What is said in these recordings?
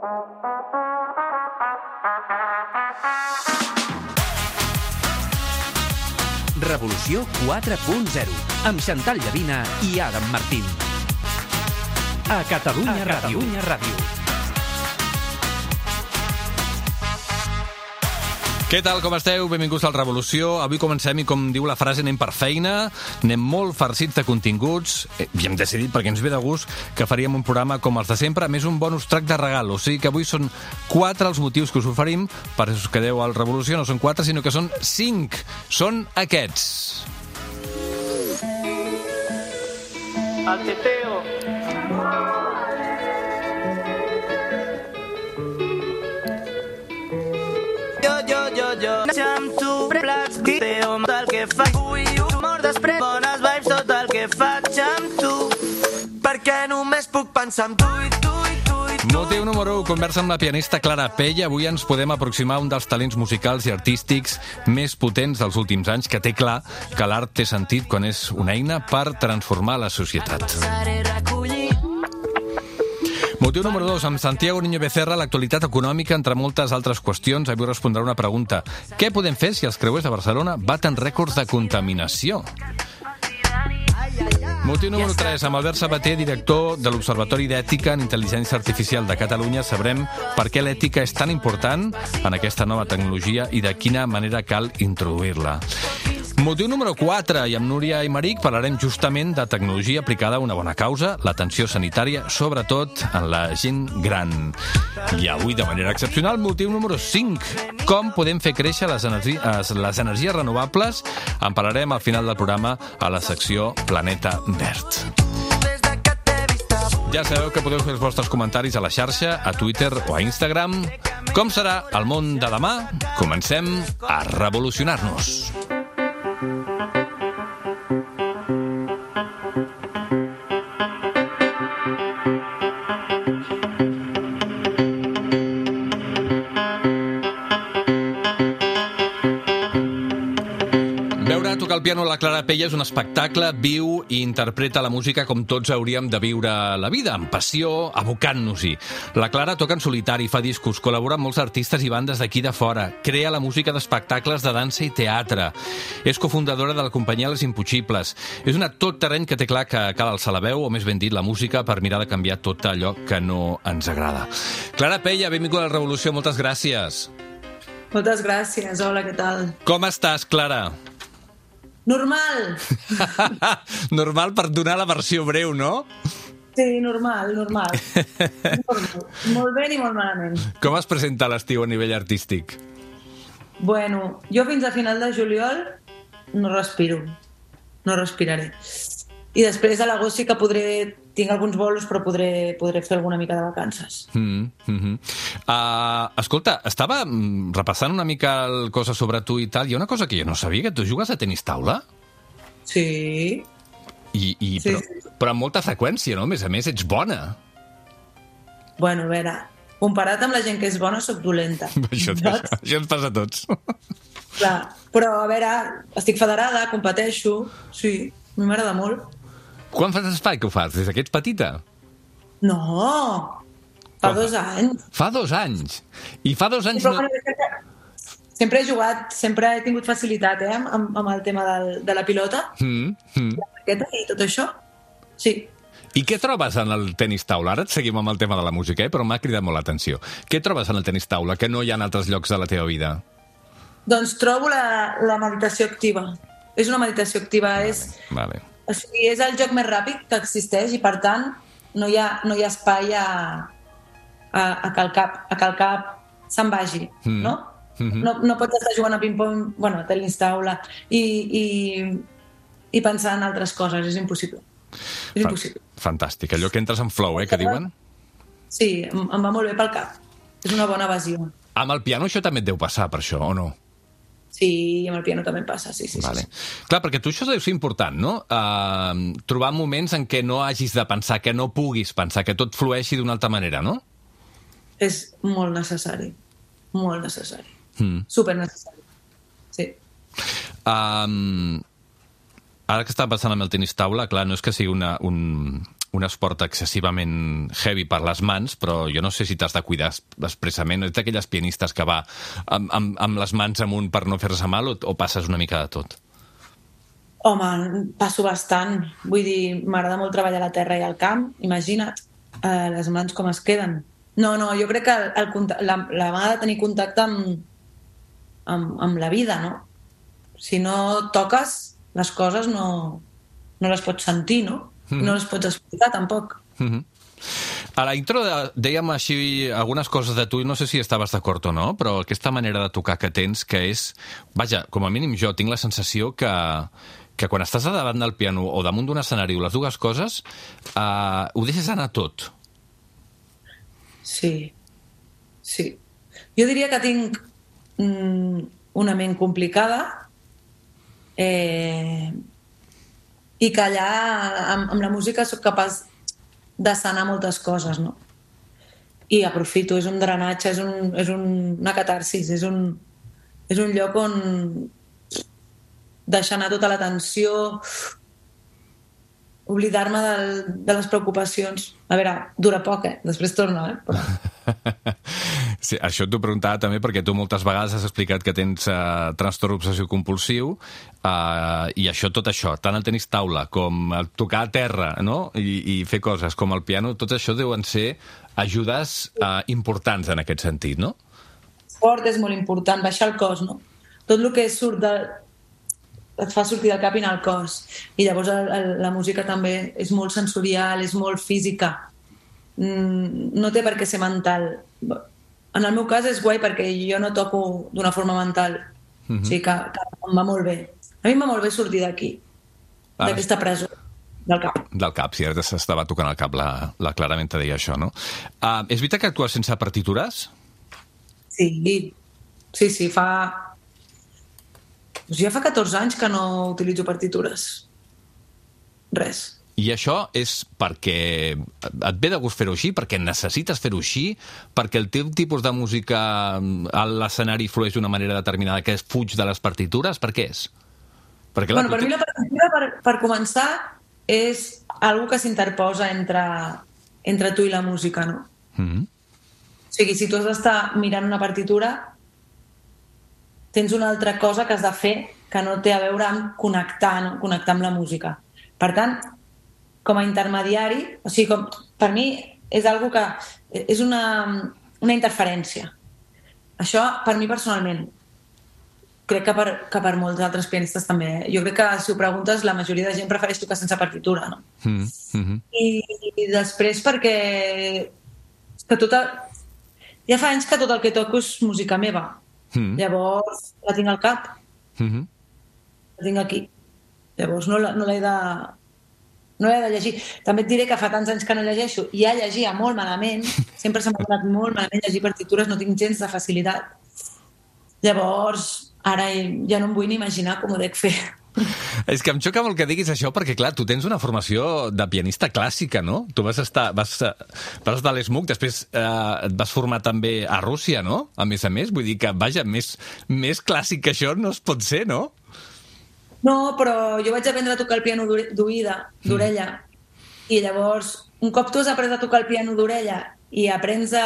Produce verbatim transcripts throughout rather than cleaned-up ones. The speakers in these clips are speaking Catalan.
Revolució quatre punt zero, amb Xantal Llavina i Adam Martín. A Catalunya a Ràdio. Catalunya Ràdio. Què tal, com esteu? Benvinguts al Revolució. Avui comencem i, com diu la frase, anem per feina, anem molt farcits de continguts i hem decidit, perquè ens ve de gust, que faríem un programa com els de sempre, més un bonus track de regal. O sigui que avui són quatre els motius que us oferim, per si us quedeu al Revolució, no són quatre, sinó que són cinc. Són aquests. El teteo. Jo, jo, jo, jo, amb tu, plats, teteo, tal que faig, ui, humor després, bones vibes, tot el que faig amb tu, perquè només puc pensar en tu i tu i tu i tu. Motiu número u, conversa amb la pianista Clara Pell. Avui ens podem aproximar a un dels talents musicals i artístics més potents dels últims anys, que té clar que l'art té sentit quan és una eina per transformar la societat. Motiu número dos, amb Santiago Niño Becerra, l'actualitat econòmica, entre moltes altres qüestions. Avui respondrà una pregunta. Què podem fer si els creuers de Barcelona baten rècords de contaminació? Motiu número tres, amb Albert Sabater, director de l'Observatori d'Ètica en Intel·ligència Artificial de Catalunya, sabrem per què l'ètica és tan important en aquesta nova tecnologia i de quina manera cal introduir-la. Motiu número quatre, i amb Núria Aymeric parlarem justament de tecnologia aplicada a una bona causa, l'atenció sanitària, sobretot en la gent gran. I avui, de manera excepcional, motiu número cinc, com podem fer créixer les, energi les energies renovables. En parlarem al final del programa a la secció Planeta Verd. Ja sabeu que podeu fer els vostres comentaris a la xarxa, a Twitter o a Instagram. Com serà el món de demà? Comencem a revolucionar-nos. El piano la Clara Pell és un espectacle, viu i interpreta la música com tots hauríem de viure la vida, amb passió, abocant-nos-hi. La Clara toca en solitari, fa discos, col·labora amb molts artistes i bandes d'aquí de fora, crea la música d'espectacles de dansa i teatre, és cofundadora de la companyia Les Impossibles. És una tot terreny que té clar que cal alçar la veu, o més ben dit, la música, per mirar de canviar tot allò que no ens agrada. Clara Pell, benvinguda a la Revolució, moltes gràcies. Moltes gràcies, hola, què tal? Com estàs, Clara? Normal! Normal per donar la versió breu, no? Sí, normal, normal. molt, molt bé i molt malament. Com es presenta l'estiu a nivell artístic? Bueno, jo fins a final de juliol no respiro. No respiraré. I després a l'agost sí que podré... Tinc alguns bolos, però podré, podré fer alguna mica de vacances. Mm, mm-hmm. uh, escolta, estava repassant una mica el cosa sobre tu i tal. Hi ha una cosa que jo no sabia, que tu jugues a tenis taula? Sí. I, i, sí, però, sí. però amb molta freqüència, no? A més a més, ets bona. Bueno, a veure, comparat amb la gent que és bona, sóc dolenta. Això, això, això ens passa a tots. Clar, però a veure, estic federada, competeixo, sí, a mi m'agrada molt. Quan fas espai que ho fas? Des que ets petita? No, fa Quan? dos anys. Fa dos anys? I fa dos anys... Sí, no... sempre, sempre he jugat, sempre he tingut facilitat, eh, amb, amb el tema del, de la pilota, mm, mm. la raqueta i tot això. Sí. I què trobes en el tenis taula? Ara et seguim amb el tema de la música, eh? Però m'ha cridat molt l'atenció. Què trobes en el tenis taula que no hi ha en altres llocs de la teva vida? Doncs trobo la, la meditació activa. És una meditació activa, vale, és... Vale. O sigui, és el joc més ràpid que existeix i, per tant, no hi ha, no hi ha espai a, a, a que el cap, a que el cap se'n vagi, mm. no? Mm-hmm. no? No pots estar jugant a ping-pong, bueno, a tenis taula, i, i, i pensar en altres coses, és impossible. És impossible. Fantàstic, allò que entres en flow, eh, que diuen? Sí, em, em va molt bé pel cap. És una bona evasió. Amb el piano això també et deu passar, per això, o no? Sí, amb el piano també passa, sí, sí. Vale. sí, sí. Clar, perquè tu això deu ser important, no? Uh, trobar moments en què no hagis de pensar, que no puguis pensar, que tot flueixi d'una altra manera, no? És molt necessari. Molt necessari. Mm. Super necessari. Sí. Um, ara que estava pensant amb el tenis taula, clar, no és que sigui una, un, un esport excessivament heavy per les mans, però jo no sé si t'has de cuidar expressament. Ets d'aquelles pianistes que va amb, amb, amb les mans amunt per no fer-se mal o, o passes una mica de tot? Home, passo bastant. Vull dir, m'agrada molt treballar a la terra i al camp. Imagina't eh, les mans com es queden. No, no, jo crec que el, el, la, la mà ha de tenir contacte amb, amb, amb la vida, no? Si no toques, les coses no, no les pots sentir, no? Mm. No les pots explicar, tampoc. Mm-hmm. A la intro de, dèiem així algunes coses de tu i no sé si estaves d'acord o no, però aquesta manera de tocar que tens, que és... Vaja, com a mínim jo tinc la sensació que, que quan estàs davant del piano o damunt d'un escenari o les dues coses, eh, ho deixes anar tot. Sí, sí. Jo diria que tinc mm, una ment complicada eh, i que allà amb, amb la música sóc capaç de sanar moltes coses, no? I aprofito, és un drenatge, és, un, és un, una catarsis, és un, és un lloc on deixar anar tota la tensió, oblidar-me del, de les preocupacions. A veure, dura poc, eh? Després torna, eh? Però... Sí, això t'ho preguntava també perquè tu moltes vegades has explicat que tens uh, trastorn obsessiu-compulsiu uh, i això, tot això, tant el tenis taula com el tocar a terra, no? I, i fer coses com el piano, tot això deuen ser ajudes uh, importants en aquest sentit, no? Esport és molt important, baixar el cos, no? Tot el que surt de... et fa sortir del cap i anar al cos. I llavors el, el, la música també és molt sensorial, és molt física. Mm, no té per què ser mental. En el meu cas és guai perquè jo no toco d'una forma mental. Mm-hmm. O sigui que, que em va molt bé. A mi em va molt bé sortir d'aquí, ah, d'aquesta presó, del cap. Del cap, sí, ara s'estava tocant el cap, la, la clarament te deia això, no? Uh, és veritat que actues sense partitures? Sí, sí, sí, fa... Doncs ja fa catorze anys que no utilitzo partitures. Res. I això és perquè et ve de gust fer-ho així, perquè necessites fer-ho així, perquè el teu tipus de música a l'escenari flueix d'una manera determinada que es fuig de les partitures? Per què és? Perquè, bueno, per mi la partitura, per, per començar, és algo que s'interposa entre, entre tu i la música, no? Mm-hmm. O sigui, si tu has d'estar mirant una partitura, tens una altra cosa que has de fer que no té a veure amb connectar, no? Connectar amb la música. Per tant, com a intermediari, o sigui, com, per mi és algo que és una, una interferència. Això, per mi personalment, crec que per, que per molts altres pianistes també. Eh? Jo crec que, si ho preguntes, la majoria de gent prefereix tocar sense partitura, no? Mm-hmm. I, I després perquè que tota, ja fa anys que tot el que toco és música meva. Mm-hmm. Llavors, la tinc al cap. Mm-hmm. La tinc aquí. Llavors, no, la, no l'he de... no l'he de llegir. També et diré que fa tants anys que no llegeixo i ja llegia molt malament, sempre s'ha m'ha molt malament llegir partitures, no tinc gens de facilitat. Llavors, ara ja no em vull ni imaginar com ho dec fer. És que em xoca molt que diguis això perquè, clar, tu tens una formació de pianista clàssica, no? Tu vas estar, vas, vas estar a l'E S M U C, després eh, et vas formar també a Rússia, no? A més a més, vull dir que, vaja, més, més clàssic que això no es pot ser, no? No, però jo vaig aprendre a tocar el piano d'oïda, d'orella, mm. i llavors, un cop tu has après a tocar el piano d'orella i aprens a...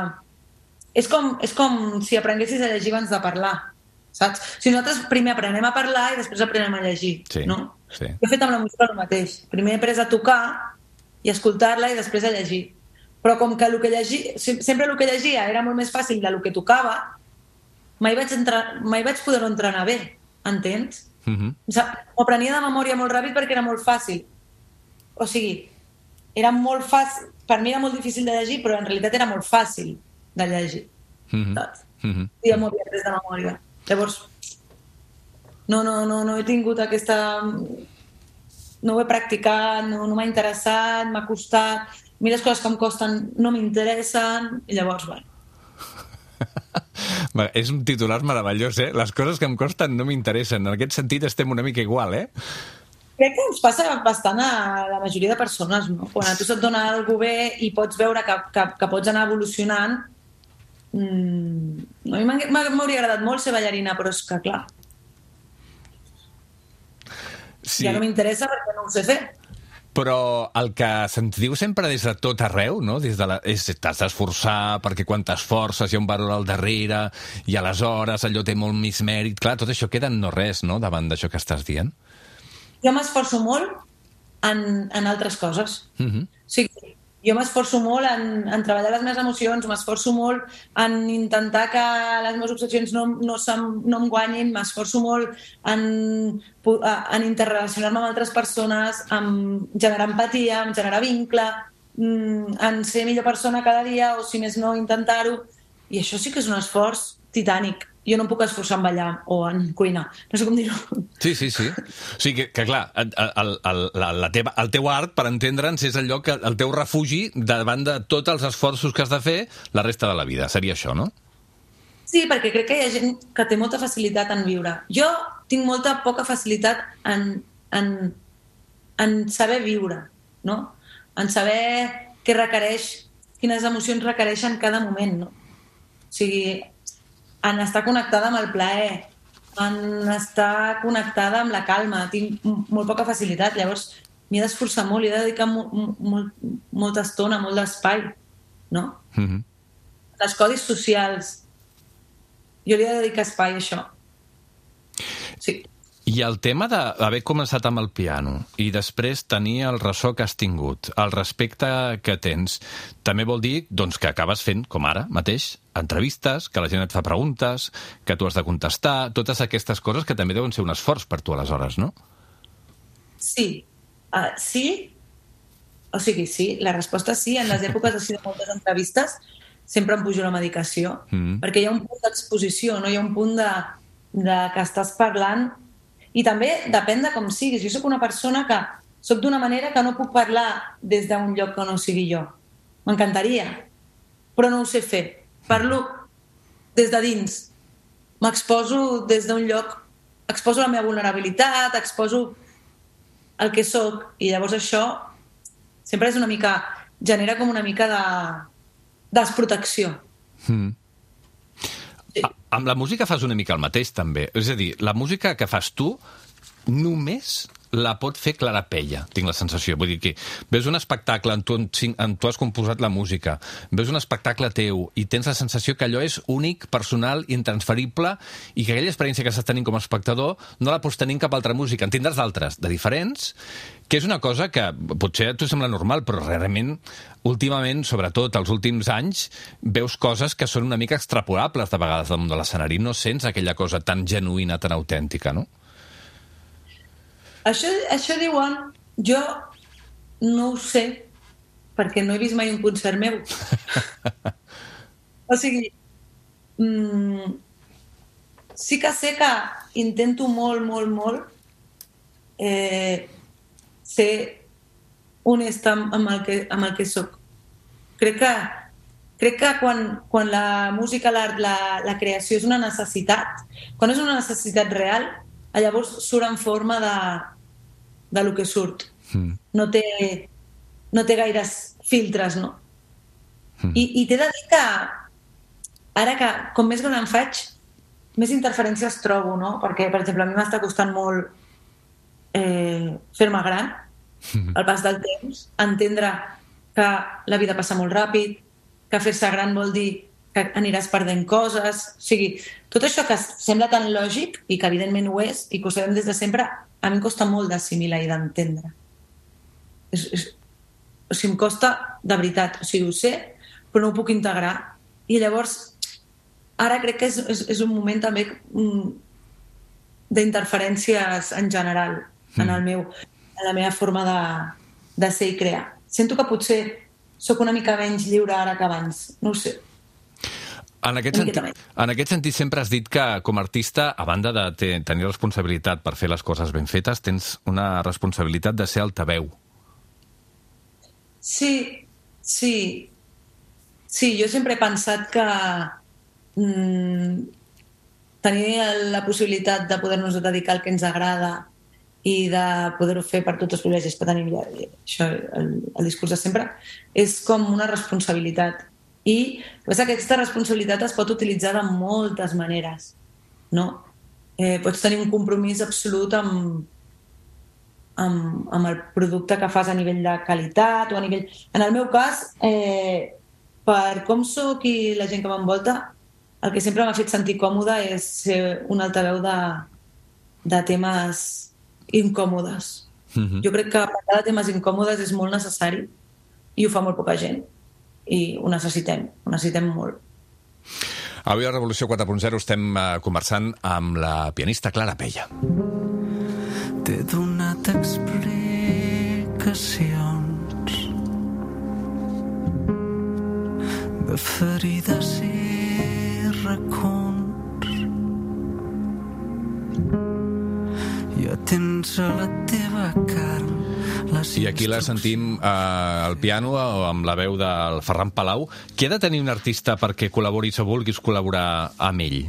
És com, és com si aprenguessis a llegir abans de parlar, saps? O sigui, nosaltres primer aprenem a parlar i després aprenem a llegir, sí, no? Sí. Jo he fet amb la música el mateix. Primer he après a tocar i escoltar-la i després a llegir. Però com que el que llegia, sempre el que llegia era molt més fàcil del que tocava, mai vaig, entrar, mai vaig poder-ho entrenar bé, entens? Mm-hmm. M'ho aprenia de memòria molt ràpid perquè era molt fàcil. O sigui, era molt fàcil, per mi era molt difícil de llegir, però en realitat era molt fàcil de llegir. Mm-hmm. Saps? Mm-hmm. I ja m'ho havia après de memòria. Llavors, no, no, no, no he tingut aquesta... No ho he practicat, no, no m'ha interessat, m'ha costat. A mi les coses que em costen no m'interessen, i llavors, bueno. És un titular meravellós, eh? Les coses que em costen no m'interessen. En aquest sentit estem una mica igual, eh? Crec que ens passa bastant a la majoria de persones, no? Quan a tu se't dona alguna bé i pots veure que, que, que pots anar evolucionant, mmm, a mi m'hauria agradat molt ser ballarina, però és que, clar, sí. Ja no m'interessa perquè no ho sé fer. Però el que se'ns diu sempre des de tot arreu, no? Des de la... és t'has d'esforçar perquè quan t'esforces hi ha un valor al darrere i aleshores allò té molt més mèrit. Clar, tot això queda en no res, no?, davant d'això que estàs dient. Jo m'esforço molt en, en altres coses. Uh-huh. O sigui, jo m'esforço molt en, en treballar les meves emocions, m'esforço molt en intentar que les meves obsessions no, no, no em guanyin, m'esforço molt en, en interrelacionar-me amb altres persones, en generar empatia, en generar vincle, en ser millor persona cada dia, o si més no, intentar-ho. I això sí que és un esforç titànic. Jo no em puc esforçar en ballar o en cuinar. No sé com dir-ho. Sí, sí, sí. O sigui que, que clar, el, el, el, la teva, el teu art, per entendre'ns, és allò que el teu refugi davant de tots els esforços que has de fer la resta de la vida. Seria això, no? Sí, perquè crec que hi ha gent que té molta facilitat en viure. Jo tinc molta poca facilitat en, en, en saber viure, no? En saber què requereix, quines emocions requereixen cada moment, no? O sigui, en estar connectada amb el plaer, en estar connectada amb la calma. Tinc molt poca facilitat, llavors m'hi he d'esforçar molt, hi he de dedicar molt, molt, molta estona, molt d'espai, no? Mm-hmm. Les codis socials, jo li he de dedicar espai a això. Sí. I el tema d'haver començat amb el piano i després tenir el ressò que has tingut, el respecte que tens, també vol dir doncs, que acabes fent, com ara mateix, entrevistes, que la gent et fa preguntes, que tu has de contestar, totes aquestes coses que també deuen ser un esforç per tu aleshores, no? Sí. Uh, sí? O sigui, sí. La resposta és sí. En les èpoques així de moltes entrevistes sempre em pujo la medicació, mm. perquè hi ha un punt d'exposició, no? Hi ha un punt de, de que estàs parlant. I també depèn de com siguis. Jo sóc una persona que soc d'una manera que no puc parlar des d'un lloc que no sigui jo. M'encantaria, però no ho sé fer. Parlo des de dins. M'exposo des d'un lloc, exposo la meva vulnerabilitat, exposo el que sóc, i llavors això sempre és una mica, genera com una mica de desprotecció. Mm. Sí. Amb la música fas una mica el mateix, també. És a dir, la música que fas tu només la pot fer Clara Pella, tinc la sensació. Vull dir que veus un espectacle, en tu, en tu has composat la música, veus un espectacle teu i tens la sensació que allò és únic, personal, intransferible, i que aquella experiència que estàs tenint com a espectador no la pots tenir en cap altra música. En tindràs d'altres, de diferents, que és una cosa que potser a tu sembla normal, però realment, últimament, sobretot els últims anys, veus coses que són una mica extrapolables de vegades damunt de l'escenari. No sents aquella cosa tan genuïna, tan autèntica, no? Això, això diuen, jo no ho sé, perquè no he vist mai un concert meu. O sigui, mmm, sí que sé que intento molt, molt, molt eh, ser honesta amb el que, amb el que soc. Crec que, crec que quan, quan la música, l'art, la, la creació és una necessitat, quan és una necessitat real, llavors surt en forma de, de lo que surt. Mm. No té, no té gaires filtres, no? Mm. I, i t'he de dir que ara que com més gran em faig, més interferències trobo, no? Perquè, per exemple, a mi m'està costant molt eh, fer-me gran, mm. al pas del temps, entendre que la vida passa molt ràpid, que fer-se gran vol dir que aniràs perdent coses. O sigui, tot això que sembla tan lògic, i que evidentment ho és, i que ho sabem des de sempre, a mi em costa molt d'assimilar i d'entendre. És, és, o sigui, em costa de veritat. O sigui, ho sé, però no ho puc integrar. I llavors, ara crec que és, és, és un moment també d'interferències en general, mm. en, el meu, en la meva forma de, de ser i crear. Sento que potser sóc una mica menys lliure ara que abans. No ho sé. En aquest, sentit, en aquest sentit sempre has dit que com a artista, a banda de tenir responsabilitat per fer les coses ben fetes, tens una responsabilitat de ser altaveu. Sí, sí. Sí, jo sempre he pensat que mmm, tenir la possibilitat de poder-nos dedicar al que ens agrada i de poder-ho fer per tots els privilegis que tenim, això, el, el discurs de sempre, és com una responsabilitat. I aquesta responsabilitat es pot utilitzar de moltes maneres, no? Eh, pots tenir un compromís absolut amb, amb, amb el producte que fas a nivell de qualitat o a nivell... En el meu cas, eh, per com soc i la gent que m'envolta, el que sempre m'ha fet sentir còmode és ser un altaveu de, de temes incòmodes. Mm-hmm. Jo crec que parlar de temes incòmodes és molt necessari i ho fa molt poca gent. I ho necessitem, ho necessitem molt. Avui a Revolució quatre punt zero estem conversant amb la pianista Clara Pella. T'he donat explicacions de ferides i racons. Ja tens a la teva carn. I aquí la sentim eh, al piano amb la veu del Ferran Palau. Què ha de tenir un artista perquè col·laboris o vulguis col·laborar amb ell?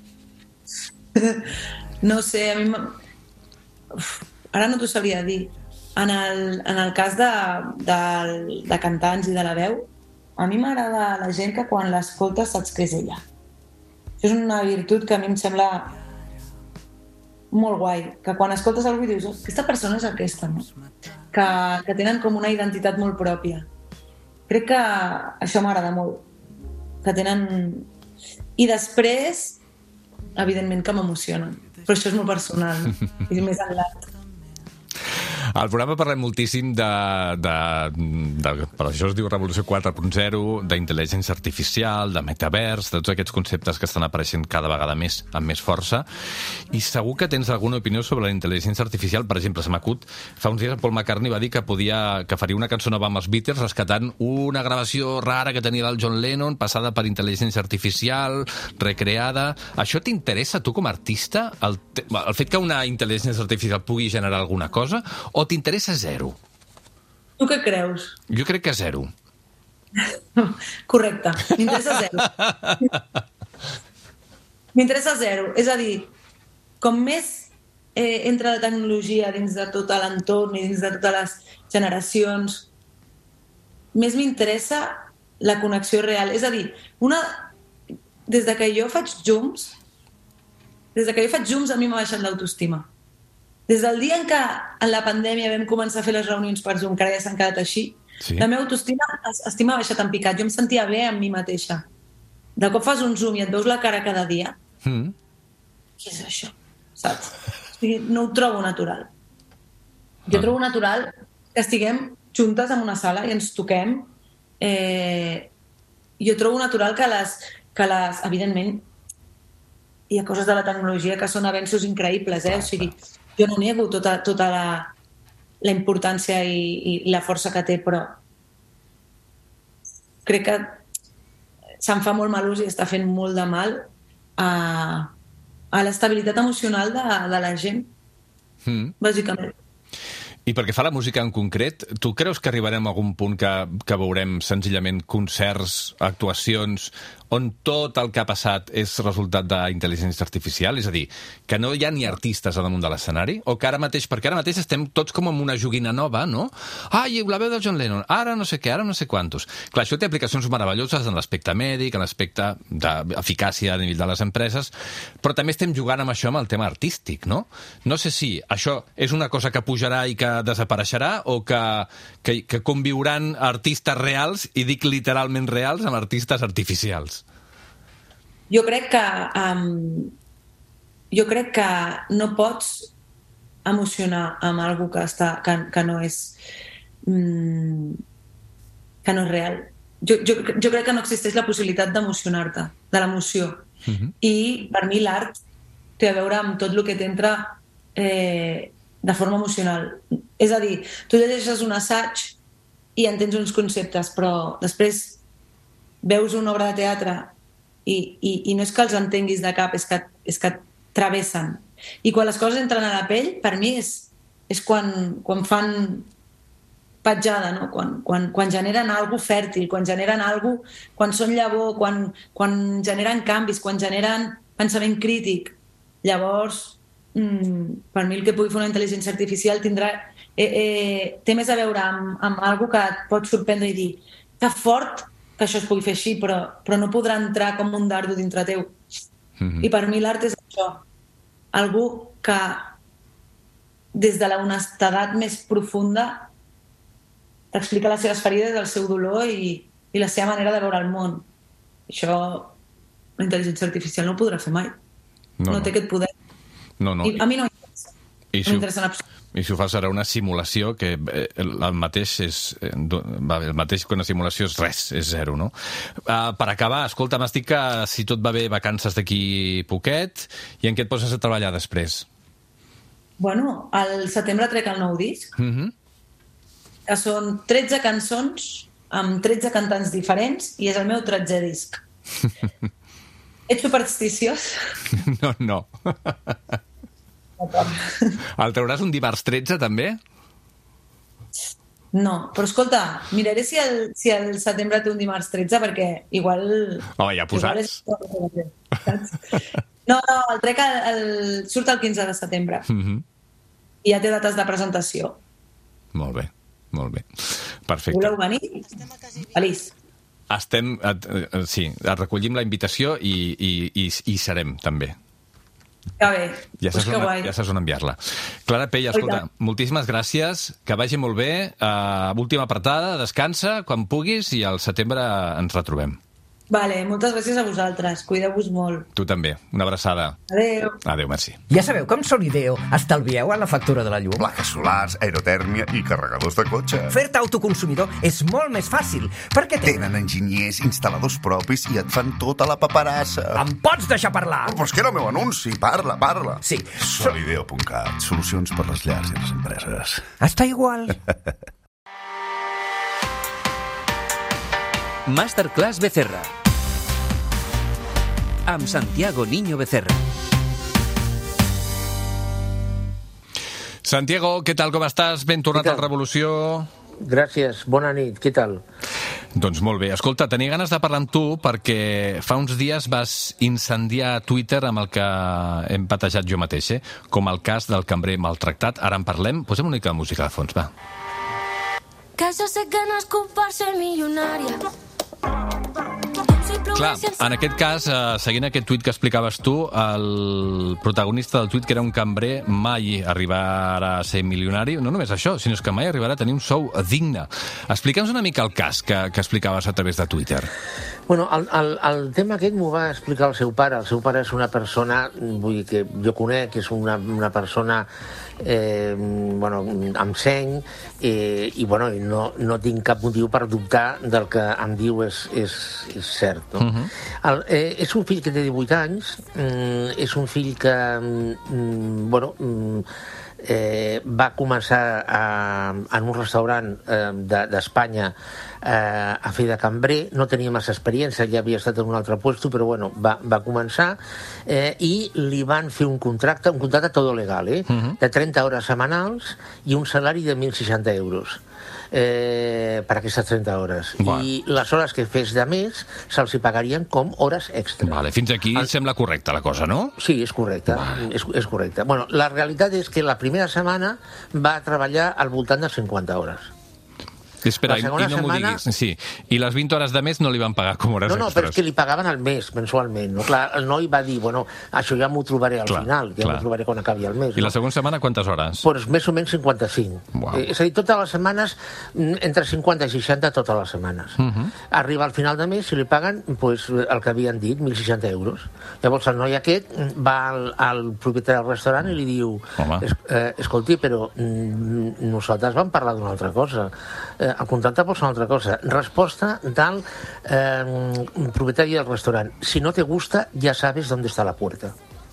No sé, a mi... Uf, ara no t'ho sabria dir. En el, en el cas de, de, de cantants i de la veu, a mi m'agrada la gent que quan l'escolta saps que és ella. Això és una virtut que a mi em sembla molt guai, que quan escoltes algú i dius, oh, aquesta persona és aquesta, no? Que, que tenen com una identitat molt pròpia. Crec que això m'agrada molt, que tenen... I després, evidentment que m'emocionen, però això és molt personal, no? És més enllà. Al programa parlem moltíssim de, de, de, per això es diu Revolució quatre punt zero, d'intel·ligència artificial, de metavers, de tots aquests conceptes que estan apareixent cada vegada més, amb més força. I segur que tens alguna opinió sobre la intel·ligència artificial. Per exemple, se m'acut, fa uns dies Paul McCartney va dir que podia, que faria una cançó nova amb els Beatles rescatant una gravació rara que tenia del John Lennon, passada per intel·ligència artificial, recreada. Això t'interessa, tu, com a artista? El, el fet que una intel·ligència artificial pugui generar alguna cosa? O t'interessa zero? Tu què creus? Jo crec que zero. Correcte, m'interessa zero. M'interessa zero. És a dir, com més eh, entra la tecnologia dins de tot l'entorn i dins de totes les generacions, més m'interessa la connexió real. És a dir, una... des de que jo faig Zooms, des de que jo faig Zooms a mi m'ha baixat l'autoestima. Des del dia en què en la pandèmia vam començar a fer les reunions per Zoom, que ara ja s'han quedat així, sí. La meva autoestima estima ha baixat en picat. Jo em sentia bé amb mi mateixa. De cop fas un Zoom i et veus la cara cada dia. Mm. Què és això? Saps? O sigui, no ho trobo natural. Jo trobo natural que estiguem juntes en una sala i ens toquem. Eh, jo trobo natural que les, que les... Evidentment, hi ha coses de la tecnologia que són avenços increïbles, eh? O sigui, jo no nego tota, tota la, la importància i, i la força que té, però crec que se'n fa molt mal ús i està fent molt de mal a, a l'estabilitat emocional de, de la gent, mm. bàsicament. I perquè fa la música en concret, tu creus que arribarem a algun punt que, que veurem senzillament concerts, actuacions, on tot el que ha passat és resultat d'intel·ligència artificial? És a dir, que no hi ha ni artistes a damunt de l'escenari? O que ara mateix, perquè ara mateix estem tots com en una joguina nova, no? Ai, la veu de John Lennon, ara no sé què, ara no sé quantos. Clar, això té aplicacions meravelloses en l'aspecte mèdic, en l'aspecte d'eficàcia a nivell de les empreses, però també estem jugant amb això, amb el tema artístic, no? No sé si això és una cosa que pujarà i que desapareixerà o que, que, que conviuran artistes reals, i dic literalment reals, amb artistes artificials. Jo crec que um, jo crec que no pots emocionar amb algú que, està, que, que no és mm, que no és real. Jo, jo, jo crec que no existeix la possibilitat d'emocionar-te, de l'emoció. Uh-huh. I per mi l'art té a veure amb tot el que t'entra eh, de forma emocional. És a dir, tu llegeixes un assaig i entens uns conceptes, però després veus una obra de teatre i, i, i no és que els entenguis de cap, és que, és que travessen. I quan les coses entren a la pell, per mi és, és quan, quan fan petjada, no? quan, quan, quan generen alguna cosa fèrtil, quan generen alguna cosa, quan són llavor, quan, quan generen canvis, quan generen pensament crític. Llavors, mmm, per mi el que pugui fer una intel·ligència artificial tindrà, eh, eh, té més a veure amb, amb alguna cosa que et pot sorprendre i dir que fort que això es pugui fer així, però, però no podrà entrar com un dardo dintre teu. Mm-hmm. I per mi l'art és això. Algú que des de la honestedat més profunda t'explica les seves ferides, el seu dolor i, i la seva manera de veure el món. Això la intel·ligència artificial no ho podrà fer mai. No, no, no. té aquest poder. No, no. I a mi no m'interessa. I no m'interessa en absolut. I si ho fa serà una simulació que el mateix és el mateix que una simulació és res, és zero, no? Uh, per acabar, escolta, m'estic que si tot va bé vacances d'aquí poquet i en què et poses a treballar després? Bueno, al setembre trec el nou disc, Mm-hmm. que són tretze cançons amb tretze cantants diferents i és el meu tretzè disc. Ets supersticiós? No, no. El trauràs un dimarts tretze, també? No, però escolta, miraré si el, si el setembre té un dimarts tretze, perquè igual... Oh, ja posats. És... No, no, el trec el, el, surt el quinze de setembre. Mm-hmm. I ja té dates de presentació. Molt bé, molt bé. Perfecte. Voleu venir? Feliç. Estem... Eh, sí, recollim la invitació i, i, i, i serem, també. Que bé, ja pues que on, guai. Ja saps on enviar-la. Clara Pell, escolta, moltíssimes gràcies, que vagi molt bé. Uh, última apartada, descansa quan puguis i al setembre ens retrobem. Vale, moltes gràcies a vosaltres. Cuideu-vos molt. Tu també. Una abraçada. Adéu. Adéu, merci. Ja sabeu que amb Solideo estalvieu a la factura de la llum? Plaques solars, aerotèrmia i carregadors de cotxe. Fer-te autoconsumidor és molt més fàcil, perquè tenen... Tenen enginyers, instal·ladors propis i et fan tota la paperassa. Em pots deixar parlar? Oh, però és que era el meu anunci. Parla, parla. Sí. Solideo punt cat. Solucions per les llars i les empreses. Està igual. Masterclass Becerra amb Santiago Niño Becerra. Santiago, què tal, com estàs? Ben tornat a Revolució. Gràcies, bona nit, què tal? Doncs molt bé. Escolta, tenia ganes de parlar amb tu perquè fa uns dies vas incendiar Twitter amb el que hem patejat jo mateix, eh? Com el cas del cambrer maltractat. Ara en parlem. Posem una mica de música de fons, va. Que yo sé que no es culpar ser millonaria. Clar, en aquest cas, eh, seguint aquest tuit que explicaves tu, el protagonista del tuit, que era un cambrer, mai arribarà a ser milionari. No només això, sinó que mai arribarà a tenir un sou digne. Explica'ns una mica el cas que, que explicaves a través de Twitter. Bueno, el, el, el tema aquest m'ho va explicar el seu pare. El seu pare és una persona, vull dir, que jo conec, que és una, una persona eh, bueno, amb seny eh, i, bueno, i no, no tinc cap motiu per dubtar del que em diu és, és, és cert, no? Uh-huh. el, eh, és un fill que té divuit anys, mm, és un fill que mm, bueno, mm, eh, va començar a, en un restaurant eh, d'Espanya eh, a fer de cambrer. No tenia massa experiència, ja havia estat en un altre lloc, però bueno, va, va començar eh, i li van fer un contracte, un contracte todo legal, eh, uh-huh. de trenta hores setmanals i un salari de mil seixanta euros. Eh, per aquestes trenta hores. Va. I les hores que fes de més se'ls hi pagarien com hores extra. Vale, fins aquí El... sembla correcta la cosa, no? Sí, és correcte. És, és correcte. Bueno, la realitat és que la primera setmana va treballar al voltant de cinquanta hores. Espera, i no m'ho setmana... diguis. Sí. I les vint hores de mes no li van pagar com hores extres. No, no, extras. però és que li pagaven al mes, mensualment. No? Clar, el noi va dir, bueno, això ja m'ho trobaré al clar, final, ja m'ho trobaré quan acabi el mes. I no? la segona setmana quantes hores? Pues més o menys cinquanta-cinc. Wow. Eh, és a dir, totes les setmanes, entre cinquanta i seixanta totes les setmanes. Uh-huh. Arriba al final de mes, si li paguen, pues, el que havien dit, mil seixanta euros. Llavors el noi aquest va al, al propietari del restaurant i li diu, es, eh, escolti, però mm, nosaltres vam parlar d'una altra cosa. Eh, el contracte posa una altra cosa. Resposta del eh, propietari del restaurant. Si no te gusta, ya sabes dónde está la puerta.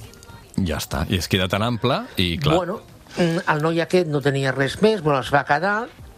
Ja està. I es queda tan ample i clar... Bueno, el noi aquest no tenia res més, bueno, es va quedar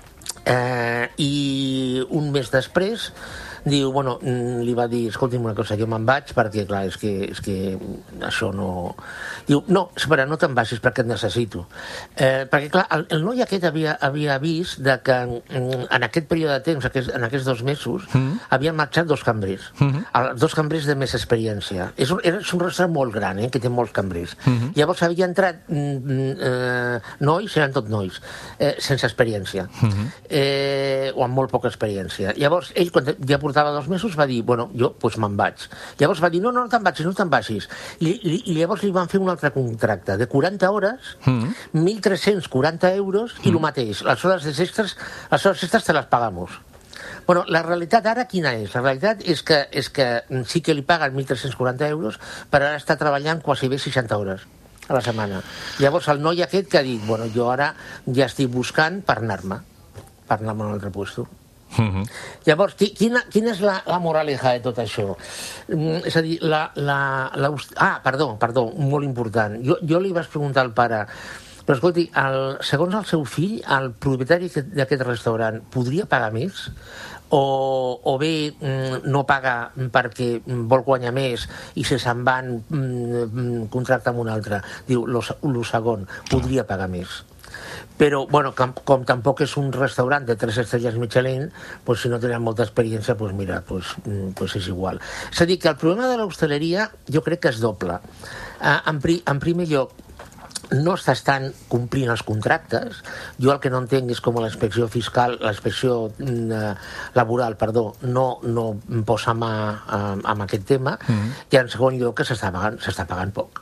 eh, i un mes després diu, bueno, li va dir, escolti'm una cosa, jo me'n vaig perquè, clar, és que, és que això no... Diu, no, espera, no te'n vagis perquè et necessito. Eh, perquè, clar, el, el noi aquest havia, havia vist de que en, en aquest període de temps, aquest, en aquests dos mesos, mm. havien marxat dos cambrers. Mm-hmm. El, dos cambrers de més experiència. És un, és un restaurant molt gran, eh, que té molts cambrers. Mm-hmm. Llavors havia entrat mm, eh, nois, eren tot nois, eh, sense experiència. Mm-hmm. Eh, o amb molt poca experiència. Llavors, ell, quan ja portava portava dos mesos, va dir, bueno, jo pues me'n vaig. Llavors va dir, no, no, no te'n vagis, no te'n vagis. I, i, I llavors li van fer un altre contracte de quaranta hores, mm. mil tres-cents quaranta euros, mm. i el mateix. Les hores extres, les hores extres te les pagamos. Bueno, la realitat ara quina és? La realitat és que, és que sí que li paguen mil tres-cents quaranta euros, però ara està treballant quasi bé seixanta hores a la setmana. Llavors el noi aquest que ha dit, bueno, jo ara ja estic buscant per anar-me, per anar-me a un altre puesto. Mm-hmm. Llavors, quina, quina és la, la moraleja de tot això? Mm, és a dir, la, la, la... Ah, perdó, perdó, molt important. Jo, jo li vaig preguntar al pare, però escolti, el, segons el seu fill, el propietari d'aquest restaurant podria pagar més? O, o bé mm, no paga perquè vol guanyar més i si se'n van mm, contracta amb un altre? Diu, lo, lo segon, podria pagar més. Però, bueno, com, com tampoc és un restaurant de tres estrelles Michelin, pues, si no tenen molta experiència, pues, mira, pues, pues és igual. És a dir, que el problema de l'hostaleria jo crec que és doble. Uh, en, pri, en primer lloc, no s'estan complint els contractes. Jo el que no entenc és com la inspecció fiscal, la inspecció eh, laboral, perdó, no, no posa mà eh, amb aquest tema, mm-hmm. i en segon lloc que s'està pagant, s'està pagant poc.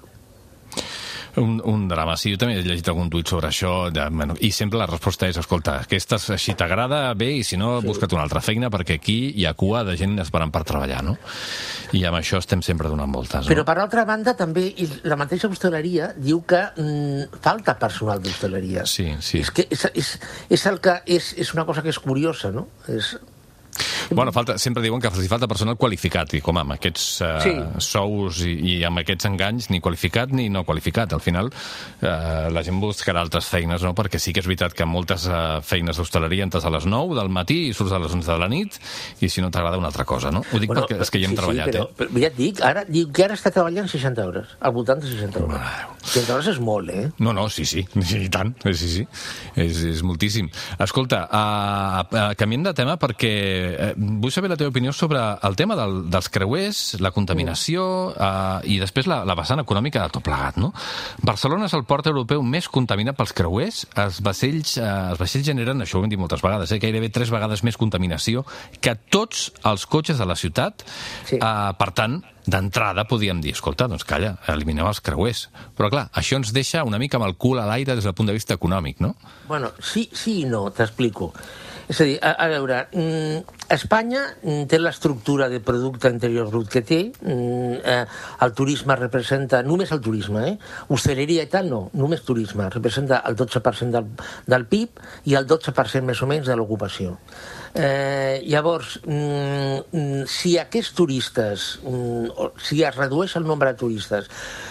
Un, un drama, sí, jo també he llegit algun tuit sobre això, de, bueno, i sempre la resposta és, escolta, aquesta si t'agrada, bé, i si no, sí. busca't una altra feina, perquè aquí hi ha cua de gent esperant per treballar, no? I amb això estem sempre donant voltes, no? Però, per altra banda, també la mateixa hostaleria diu que mm, falta personal d'hostaleria. Sí, sí. És, que és, és, és, el que, és, és una cosa que és curiosa, no? És... Bueno, falta, sempre diuen que els falta personal qualificat, i com amb aquests uh, sí. sous i, i amb aquests enganys, ni qualificat ni no qualificat. Al final, uh, la gent buscarà altres feines, no? Perquè sí que és veritat que moltes uh, feines d'hostaleria entres a les nou del matí i surts a les onze de la nit, i si no t'agrada una altra cosa, no? Ho dic bueno, perquè és que hi hem sí, treballat, sí, però, eh? Però ja et dic, ara, dic que ara està treballant seixanta hores, al voltant de seixanta hores. Wow. seixanta hores és molt, eh? No, no, sí, sí, i tant, sí, sí, és, és moltíssim. Escolta, uh, uh, canviem de tema perquè uh, vull saber la teva opinió sobre el tema del, dels creuers, la contaminació uh, i després la, la vessant econòmica de tot plegat, no? Barcelona és el port europeu més contaminat pels creuers. Els vaixells, uh, els vaixells generen, això ho hem dit moltes vegades, eh, gairebé tres vegades més contaminació que tots els cotxes de la ciutat. Sí. Uh, per tant, d'entrada podíem dir, escolta, doncs calla, elimineu els creuers. Però clar, això ens deixa una mica amb el cul a l'aire des del punt de vista econòmic, no? Bueno, sí, sí i no, t'explico. És a dir, a, a veure, mm, Espanya mm, té l'estructura de producte interior brut que té, mm, eh, el turisme representa, només el turisme, eh? Hostaleria i tal, no, només turisme, representa el dotze per cent del, del P I B i el dotze per cent més o menys de l'ocupació. Eh, llavors, mm, si aquests turistes, mm, si es redueix el nombre de turistes,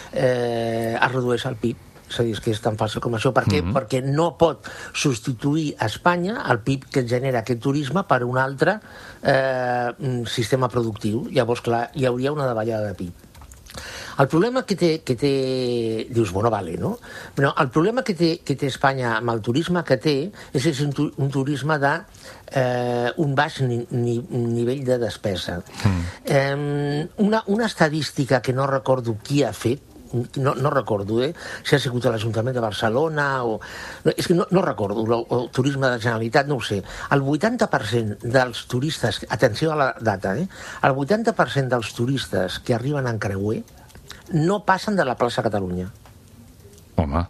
eh, es redueix el P I B. És a dir, és que és tan fàcil com això. Per què? Mm-hmm. Perquè no pot substituir a Espanya el P I B que genera aquest turisme per un altre eh, sistema productiu. Llavors, clar, hi hauria una davallada de P I B. El problema que té, que té... Dius, bueno, vale, no? Però el problema que té, que té Espanya amb el turisme que té és que és un, tu, un turisme de eh, un baix ni, ni, nivell de despesa. Mm. Eh, una, una estadística que no recordo qui ha fet, no, no recordo, eh? Si ha sigut a l'Ajuntament de Barcelona o... No, és que no, no recordo, el, el turisme de la Generalitat, no ho sé. El vuitanta per cent dels turistes, atenció a la data, eh? El vuitanta per cent dels turistes que arriben en creuer no passen de la plaça Catalunya. Home.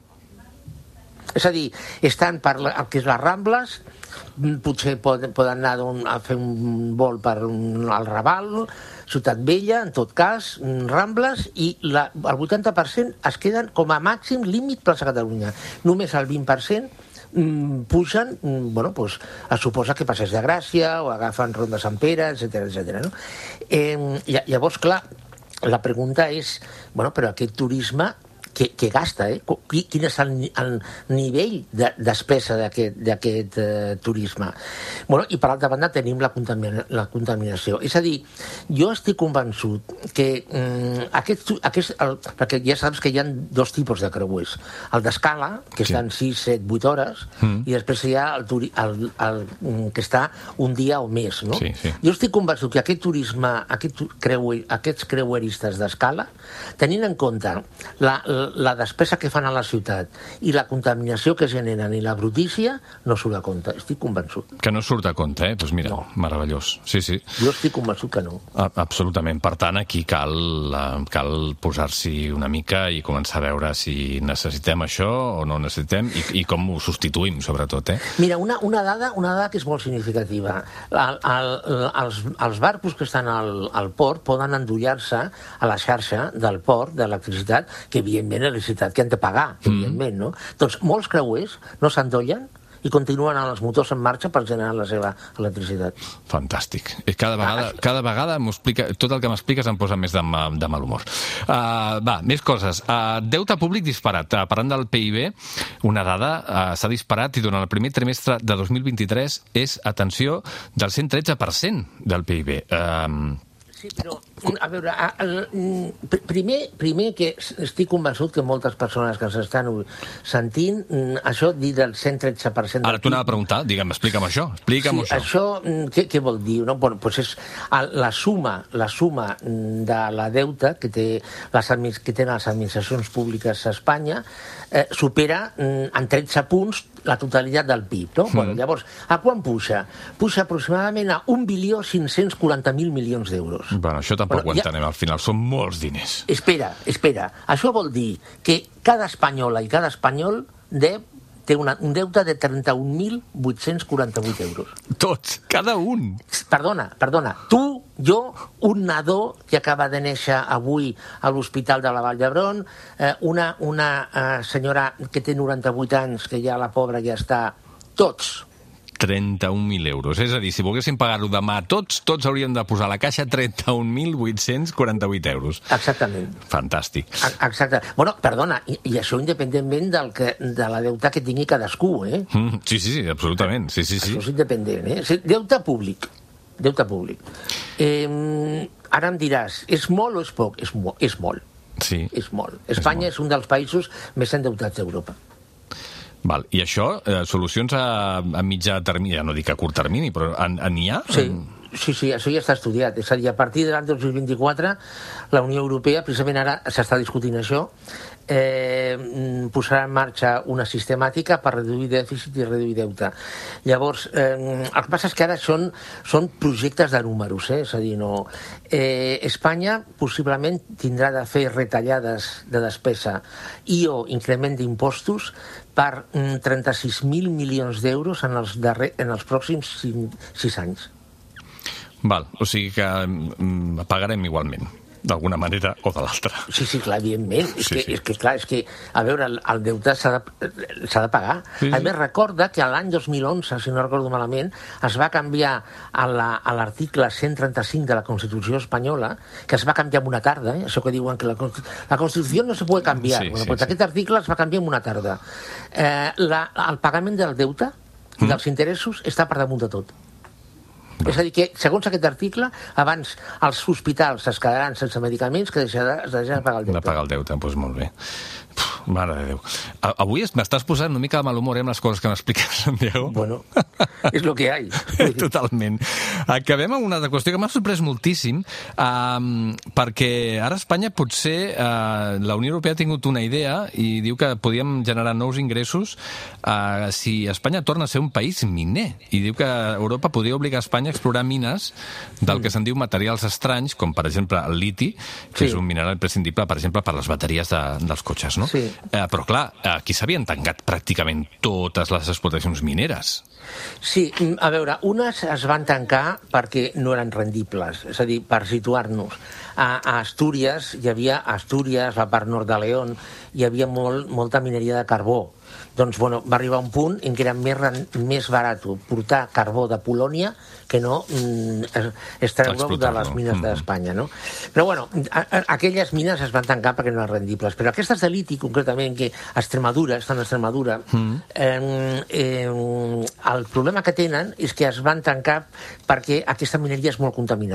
És a dir, estan per la, el que és les Rambles, potser poden, poden anar a fer un vol per un, al Raval, Ciutat Vella, en tot cas, Rambles, i la, el vuitanta per cent es queden com a màxim límit plaça Catalunya. Només el vint per cent mm, pugen, mm, bueno, pues, es suposa que Passeig de Gràcia o agafen Ronda Sant Pere, etcètera, etcètera, no? Eh, llavors, clar, la pregunta és, bueno, però aquest turisme que, que gasta, eh? Quin és el, el nivell de despesa d'aquest eh, turisme? Bueno, i per altra banda tenim la, contamina, la contaminació. És a dir, jo estic convençut que mm, aquest, aquest, el, perquè ja saps que hi ha dos tipus de creuers. El d'escala, que sí. estan sis, set, vuit hores, mm. i després hi ha el, turi, el, el, el que està un dia o més, no? Sí, sí. Jo estic convençut que aquest turisme, aquest creuer, aquests creueristes d'escala, tenint en compte la, la despesa que fan a la ciutat i la contaminació que generen i la brutícia no surt a compte, estic convençut. Que no surt a compte, eh? Doncs mira, no. Meravellós. Sí, sí. Jo estic convençut que no. A, absolutament. Per tant, aquí cal, cal posar-s'hi una mica i començar a veure si necessitem això o no necessitem i, i com ho substituïm, sobretot, eh? Mira, una, una, dada, una dada que és molt significativa. El, el, els, els barcos que estan al, al port poden endollar-se a la xarxa del port d'electricitat, que evidentment electricitat que han de pagar, evidentment, no? Doncs molts creuers no s'endollen i continuen amb els motors en marxa per generar la seva electricitat. Fantàstic. Cada vegada, cada vegada m'explica, tot el que m'expliques em posa més de, de mal humor. Uh, va, més coses. Uh, deute públic disparat. Uh, parlant del P I B, una dada uh, s'ha disparat i durant el primer trimestre de dos mil vint-i-tres és, atenció, del cent tretze per cent del P I B. Uh, Sí, però, a veure, el, primer, primer que estic convençut que moltes persones que s'estan sentint, això dir del cent tretze per cent... Ara t'ho anava a preguntar, digue'm, explica'm això, explica'm sí, això. Això, què, què vol dir? No? Bueno, pues és la suma, la suma de la deuta que, té les, que tenen les administracions públiques a Espanya eh, supera en tretze punts la totalitat del P I B, no? Mm. Bueno, llavors, a quan puja? Puja aproximadament a un bilió cinc-cents quaranta mil milions d'euros. Bueno, això tampoc bueno, ho entenem, ja... al final són molts diners. Espera, espera. Això vol dir que cada espanyola i cada espanyol de, té una, un deute de trenta-un mil vuit-cents quaranta-vuit euros. Tots, cada un. Perdona, perdona. Tu, jo, un nadó que acaba de néixer avui a l'Hospital de la Vall d'Hebron, eh, una, una eh, senyora que té noranta-vuit anys, que ja la pobra ja està, tots. trenta-un mil euros. És a dir, si volguéssim pagar-ho demà tots, tots hauríem de posar a la caixa trenta-un mil vuit-cents quaranta-vuit euros. Exactament. Fantàstic. Exacte. Bueno, perdona, i, i això independentment del que, de la deuta que tingui cadascú, eh? Mm, sí, sí, sí, absolutament. Sí, sí, sí. Això és independent, eh? Deute públic. Deute públic. Eh, ara em diràs, és molt o és poc? És, mo és molt. Sí. És molt. Espanya és, molt. és un dels països més endeutats d'Europa. Val. I això, eh, solucions a, a mitjà termini, ja no dic a curt termini, però n'hi ha? Sí, sí, sí, això ja està estudiat. És a dir, a partir de l'any dos mil vint-i-quatre, la Unió Europea, precisament ara s'està discutint això, eh, posarà en marxa una sistemàtica per reduir dèficit i reduir deute. Llavors, eh, el que passa és que ara són, són projectes de números, eh? És a dir, no... Eh, Espanya possiblement tindrà de fer retallades de despesa i o increment d'impostos per trenta-sis mil milions d'euros en, els darrer, en els pròxims sis anys. Val, o sigui que mm, pagarem igualment, d'alguna manera o de l'altra. Sí, sí, clar, evidentment. És, sí, que, sí. és que, clar, és que, a veure, el, el deute s'ha de, s'ha de pagar. Sí, sí. A més, recorda que l'any dos mil onze, si no recordo malament, es va canviar a l'article la, cent trenta-cinc de la Constitució espanyola, que es va canviar en una tarda, eh? Això que diuen que la, la Constitució no se pot canviar. Sí, bueno, sí, pues sí. Aquest article es va canviar en una tarda. Eh, la, el pagament del deute i mm. dels interessos està per damunt de tot. No. És a dir, que, segons aquest article, abans els hospitals es quedaran sense medicaments que deixaran de pagar el deute. De pagar el deute, doncs molt bé. Puf, mare de Déu. Avui m'estàs posant una mica de mal humor amb les coses que m'expliques, Santiago. Bueno, és lo que hi ha. Totalment. Acabem amb una altra qüestió que m'ha sorprès moltíssim, um, perquè ara a Espanya potser uh, la Unió Europea ha tingut una idea i diu que podíem generar nous ingressos uh, si Espanya torna a ser un país miner. I diu que Europa podria obligar a Espanya a explorar mines del que se'n diu materials estranys, com per exemple el liti, que sí. és un mineral imprescindible, per exemple, per les bateries de, dels cotxes, no? Sí. Eh, però clar, aquí s'havien tancat pràcticament totes les explotacions mineres. Sí, a veure, unes es van tancar perquè no eren rendibles, és a dir, per situar-nos. A, a Astúries, hi havia a Astúries, la part nord de León, hi havia molt, molta mineria de carbó. Doncs, bueno, va arribar un punt en què era més, més barat portar carbó de Polònia que no mm, extreure-ho de les mines mm. d'Espanya, no? Però, bueno, a, a, aquelles mines es van tancar perquè no eren rendibles. Però aquestes de liti, concretament, que a Extremadura, estan a Extremadura, mm. eh, eh, el problema que tenen és que es van tancar perquè aquesta mineria és molt contaminant.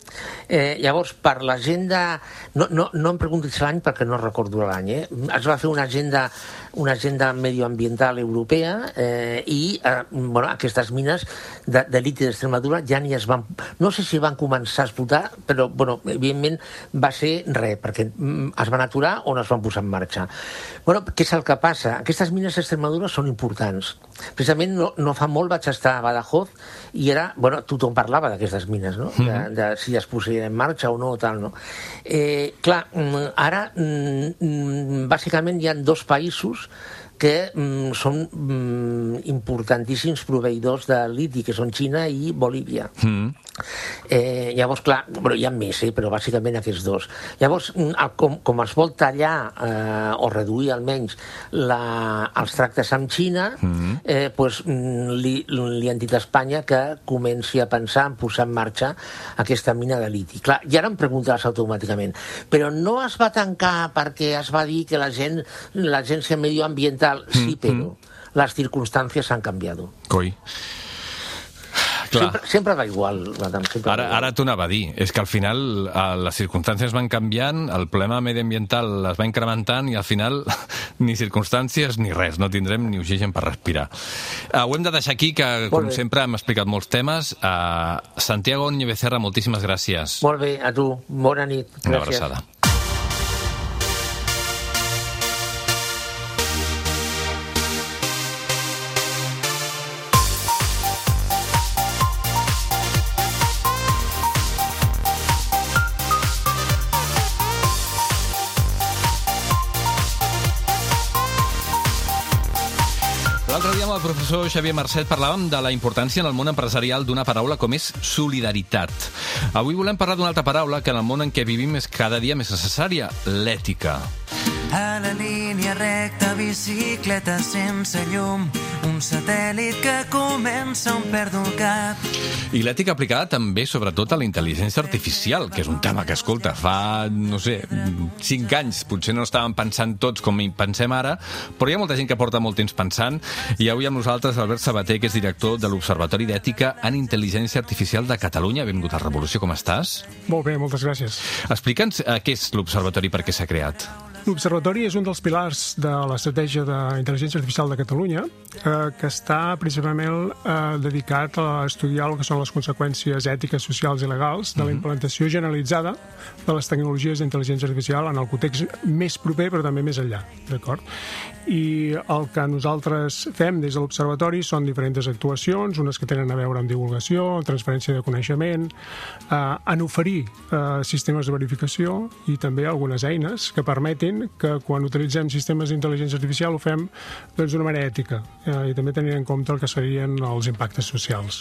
Eh, llavors, per l'agenda... No, no, no em preguntis l'any perquè no recordo l'any, eh? Es va fer una agenda, una agenda medioambiental europea eh, i eh, bueno, aquestes mines de, de liti d'Extremadura ja ni es van... No sé si van començar a explotar, però, bueno, evidentment va ser res, perquè es van aturar o no es van posar en marxa. Bueno, què és el que passa? Aquestes mines d'Extremadura són importants. Precisament no, no fa molt vaig estar a Badajoz i era... Bueno, tothom parlava d'aquestes mines, no? De, de si es posarien en marxa o no, tal, no? Eh, clar, ara, bàsicament hi ha dos països que mm, són mm, importantíssims proveïdors de liti, que són Xina i Bolívia. Mm. Eh, llavors, clar, però hi ha més, eh, però bàsicament aquests dos. Llavors, el, com, com es vol tallar eh, o reduir almenys la, els tractes amb Xina, mm. eh, pues, li, li han dit a Espanya que comenci a pensar en posar en marxa aquesta mina de liti. Clar, i ara em preguntaràs automàticament, però no es va tancar perquè es va dir que la gent, l'agència medioambiental sí, però les circumstàncies han canviat. Coi. Sempre, sempre va igual, Adam. Sempre ara, va igual. Ara t'ho anava a dir. És que al final eh, les circumstàncies van canviant, el problema mediambiental es va incrementant i al final ni circumstàncies ni res. No tindrem ni oxigen per respirar. Uh, ho hem de deixar aquí, que com sempre hem explicat molts temes. Uh, Santiago Núñez Becerra, moltíssimes gràcies. Molt bé, a tu. Bona nit. Gràcies. Una abraçada. L'altre dia amb el professor Xavier Marcet parlàvem de la importància en el món empresarial d'una paraula com és solidaritat. Avui volem parlar d'una altra paraula que en el món en què vivim és cada dia més necessària, l'ètica. A la línia recta, bicicleta sense llum, un satèl·lit que comença on perdo el cap. I l'ètica aplicada també, sobretot, a la intel·ligència artificial, que és un tema que, escolta, fa, no sé, cinc anys, potser no estàvem pensant tots com hi pensem ara, però hi ha molta gent que porta molt temps pensant, i avui amb nosaltres Albert Sabater, que és director de l'Observatori d'Ètica en Intel·ligència Artificial de Catalunya. Benvingut a Revolució, com estàs? Molt bé, moltes gràcies. Explica'ns eh, què és l'Observatori i per què s'ha creat. L'Observatori és un dels pilars de l'estratègia d'intel·ligència artificial de Catalunya, eh, que està principalment eh, dedicat a estudiar el que són les conseqüències ètiques, socials i legals de la implantació generalitzada de les tecnologies d'intel·ligència artificial en el context més proper, però també més enllà, d'acord? I el que nosaltres fem des de l'Observatori són diferents actuacions, unes que tenen a veure amb divulgació, transferència de coneixement, eh, en oferir eh, sistemes de verificació i també algunes eines que permetin que quan utilitzem sistemes d'intel·ligència artificial ho fem doncs, d'una manera ètica eh, i també tenint en compte el que serien els impactes socials.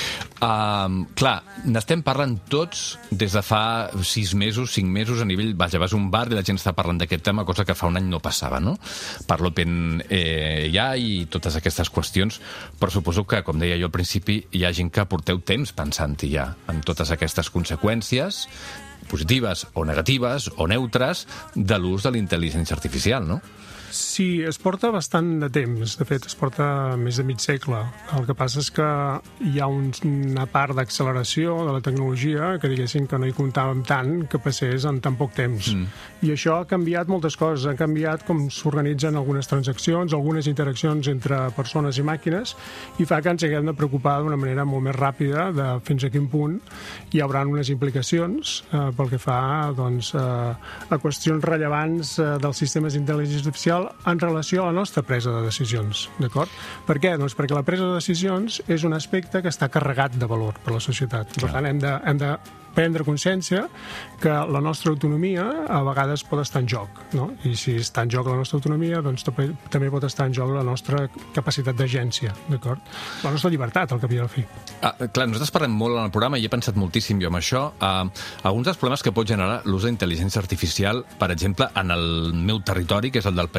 Uh, clar, n'estem parlant tots des de fa sis mesos, cinc mesos, a nivell, vaja, vas a un bar i la gent està parlant d'aquest tema, cosa que fa un any no passava, no? Per l'Open eh, ja i totes aquestes qüestions, però suposo que, com deia jo al principi, hi ha gent que porteu temps pensant-hi ja en totes aquestes conseqüències positives o negatives o neutres de l'ús de la intel·ligència artificial, no? Sí, es porta bastant de temps. De fet, es porta més de mig segle. El que passa és que hi ha un, una part d'acceleració de la tecnologia que diguéssim que no hi comptàvem tant que passés en tan poc temps. Mm. I això ha canviat moltes coses. Ha canviat com s'organitzen algunes transaccions, algunes interaccions entre persones i màquines, i fa que ens haguem de preocupar d'una manera molt més ràpida de fins a quin punt hi haurà unes implicacions eh, pel que fa doncs, eh, a qüestions rellevants eh, dels sistemes d'intel·ligència artificial en relació a la nostra presa de decisions, d'acord? Per què? Doncs perquè la presa de decisions és un aspecte que està carregat de valor per la societat. Per tant, hem de, hem de prendre consciència que la nostra autonomia a vegades pot estar en joc, no? I si està en joc la nostra autonomia, doncs també pot estar en joc la nostra capacitat d'agència, d'acord? La nostra llibertat, al cap i a la fi. Ah, clar, nosaltres parlem molt en el programa i he pensat moltíssim jo amb això. Uh, alguns dels problemes que pot generar l'ús d'intel·ligència artificial, per exemple, en el meu territori, que és el del periodisme,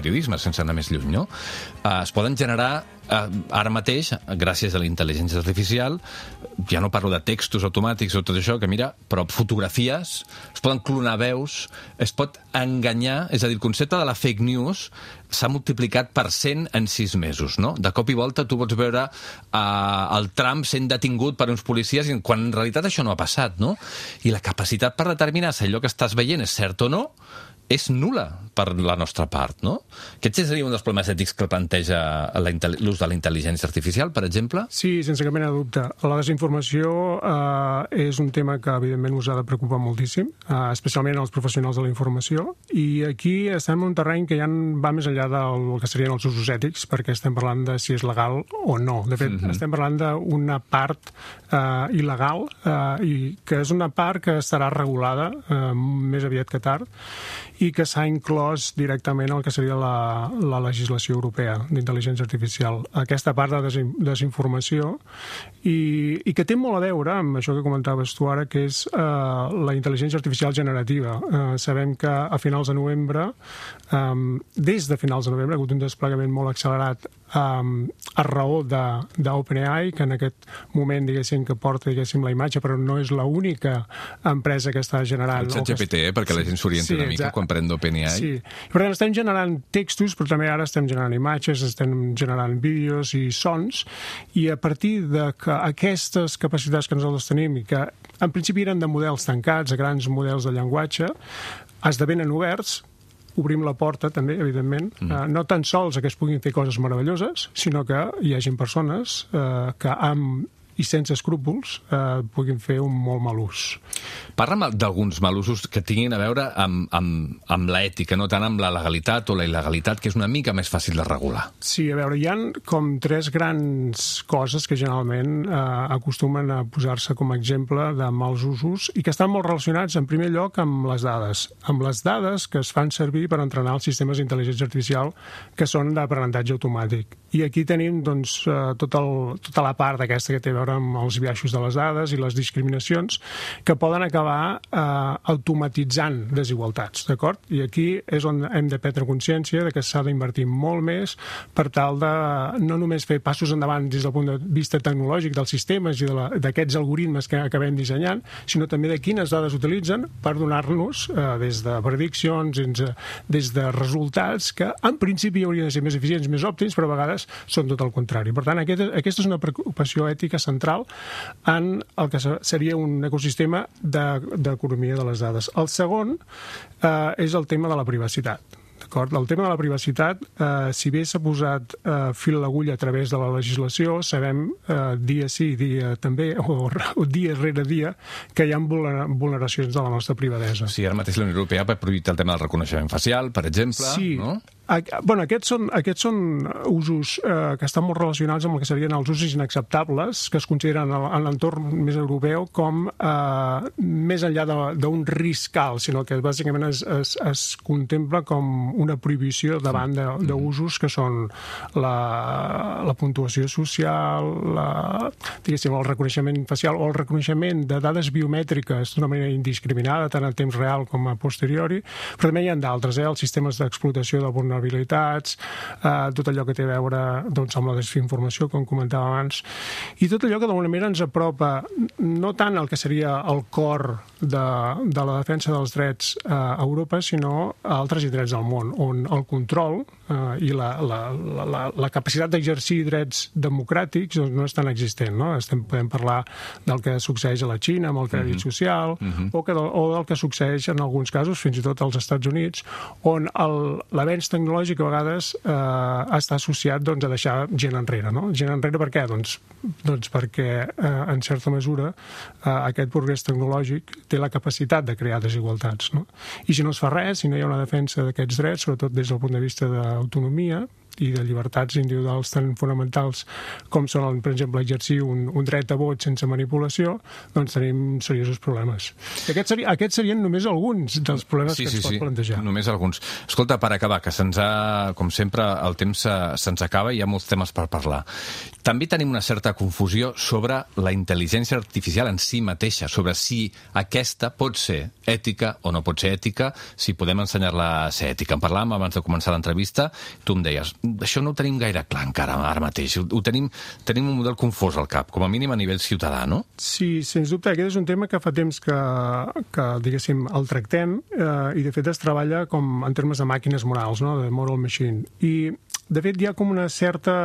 periodisme, sense anar més lluny, no? Uh, es poden generar uh, ara mateix, gràcies a la intel·ligència artificial, ja no parlo de textos automàtics o tot això, que mira, però fotografies, es poden clonar veus, es pot enganyar, és a dir, el concepte de la fake news s'ha multiplicat per cent en sis mesos, no? De cop i volta tu pots veure uh, el Trump sent detingut per uns policies quan en realitat això no ha passat, no? I la capacitat per determinar si allò que estàs veient és cert o no és nul·la per la nostra part, no? Aquest seria un dels problemes ètics que planteja l'ús de la intel·ligència artificial, per exemple? Sí, sense cap mena de dubte. La desinformació eh, és un tema que, evidentment, us ha de preocupar moltíssim, eh, especialment els professionals de la informació, i aquí estem en un terreny que ja va més enllà del que serien els usos ètics, perquè estem parlant de si és legal o no. De fet, mm-hmm. estem parlant d'una part eh, il·legal, eh, i que és una part que estarà regulada eh, més aviat que tard, i que s'ha inclòs directament el que seria la, la legislació europea d'intel·ligència artificial. Aquesta part de desin, desinformació i, i que té molt a veure amb això que comentaves tu ara, que és eh, la intel·ligència artificial generativa. Eh, sabem que a finals de novembre, eh, des de finals de novembre, ha hagut un desplegament molt accelerat eh, a raó d'OpenAI, que en aquest moment, diguéssim, que porta, diguéssim, la imatge, però no és l'única empresa que està generant... El ChatGPT, eh, perquè la gent s'orienti sí, una mica quan pren d'OpenAI. Sí, per tant, estem generant textos, però també ara estem generant imatges, estem generant vídeos i sons, i a partir de que aquestes capacitats que nosaltres tenim i que en principi eren de models tancats, a grans models de llenguatge, esdevenen oberts, obrim la porta també, evidentment, mm. eh, no tan sols a que es puguin fer coses meravelloses, sinó que hi hagin persones eh, que amb i sense escrúpols eh, puguin fer un molt mal ús. Parla'm d'alguns malusos que tinguin a veure amb, amb, amb l'ètica, no tant amb la legalitat o la il·legalitat, que és una mica més fàcil de regular. Sí, a veure, hi ha com tres grans coses que generalment eh, acostumen a posar-se com a exemple de mals usos i que estan molt relacionats, en primer lloc, amb les dades. Amb les dades que es fan servir per entrenar els sistemes d'intel·ligència artificial que són d'aprenentatge automàtic. I aquí tenim doncs, eh, tot el, tota la part d'aquesta que té a veure amb els biaixos de les dades i les discriminacions que poden acabar eh, automatitzant desigualtats, d'acord? I aquí és on hem de prendre consciència de que s'ha d'invertir molt més per tal de no només fer passos endavant des del punt de vista tecnològic dels sistemes i d'aquests de algoritmes que acabem dissenyant, sinó també de quines dades utilitzen per donar-nos eh, des de prediccions, des de, des de resultats que en principi haurien de ser més eficients, més òptims, però a vegades són tot el contrari. Per tant, aquest, aquesta és una preocupació ètica central en el que seria un ecosistema d'economia de, de les dades. El segon eh, és el tema de la privacitat. El tema de la privacitat, eh, si bé s'ha posat eh, fil a l'agulla a través de la legislació, sabem eh, dia sí, dia també, o, o dia rere dia, que hi ha vulneracions de la nostra privadesa. Sí, ara mateix la Unió Europea ha prohibit el tema del reconeixement facial, per exemple. Sí. No? Bueno, aquests són, aquests són usos eh, que estan molt relacionats amb el que serien els usos inacceptables, que es consideren en l'entorn més europeu com eh, més enllà d'un risc alt, sinó que bàsicament es, es, es contempla com una prohibició davant d'usos que són la, la puntuació social, la, diguéssim, el reconeixement facial o el reconeixement de dades biomètriques d'una manera indiscriminada, tant en temps real com a posteriori, però també hi ha d'altres, eh, els sistemes d'explotació del vulnerabilitats, eh, tot allò que té a veure doncs, amb la desinformació, com comentava abans, i tot allò que d'alguna manera ens apropa no tant el que seria el cor de, de la defensa dels drets eh, a Europa, sinó a altres drets del món, on el control eh, i la, la, la, la capacitat d'exercir drets democràtics doncs, no és tan existent. No? Estem, podem parlar del que succeeix a la Xina amb el crèdit mm-hmm. social, mm-hmm. o, que del, o del que succeeix en alguns casos, fins i tot als Estats Units, on l'avenç tecnològic a vegades eh, està associat doncs, a deixar gent enrere. No? Gent enrere per què? Doncs, doncs perquè, eh, en certa mesura, eh, aquest progrés tecnològic té la capacitat de crear desigualtats. No? I si no es fa res, si no hi ha una defensa d'aquests drets, sobretot des del punt de vista d'autonomia, i de llibertats individuals tan fonamentals com són, per exemple, exercir un, un dret a vot sense manipulació, doncs tenim seriosos problemes. I aquests, seri, aquests serien només alguns dels problemes sí, que sí, ens pot sí. plantejar. Només alguns. Escolta, per acabar, que se'ns ha, com sempre, el temps se'ns acaba i hi ha molts temes per parlar. També tenim una certa confusió sobre la intel·ligència artificial en si mateixa, sobre si aquesta pot ser ètica o no pot ser ètica, si podem ensenyar-la a ser ètica. En parlàvem abans de començar l'entrevista, tu em deies, això no ho tenim gaire clar encara, ara mateix. Ho, ho tenim, tenim un model confós al cap, com a mínim a nivell ciutadà, no? Sí, sens dubte. Aquest és un tema que fa temps que, que diguéssim, el tractem eh, i, de fet, es treballa com en termes de màquines morals, no?, de moral machine. I, de fet, hi ha com una certa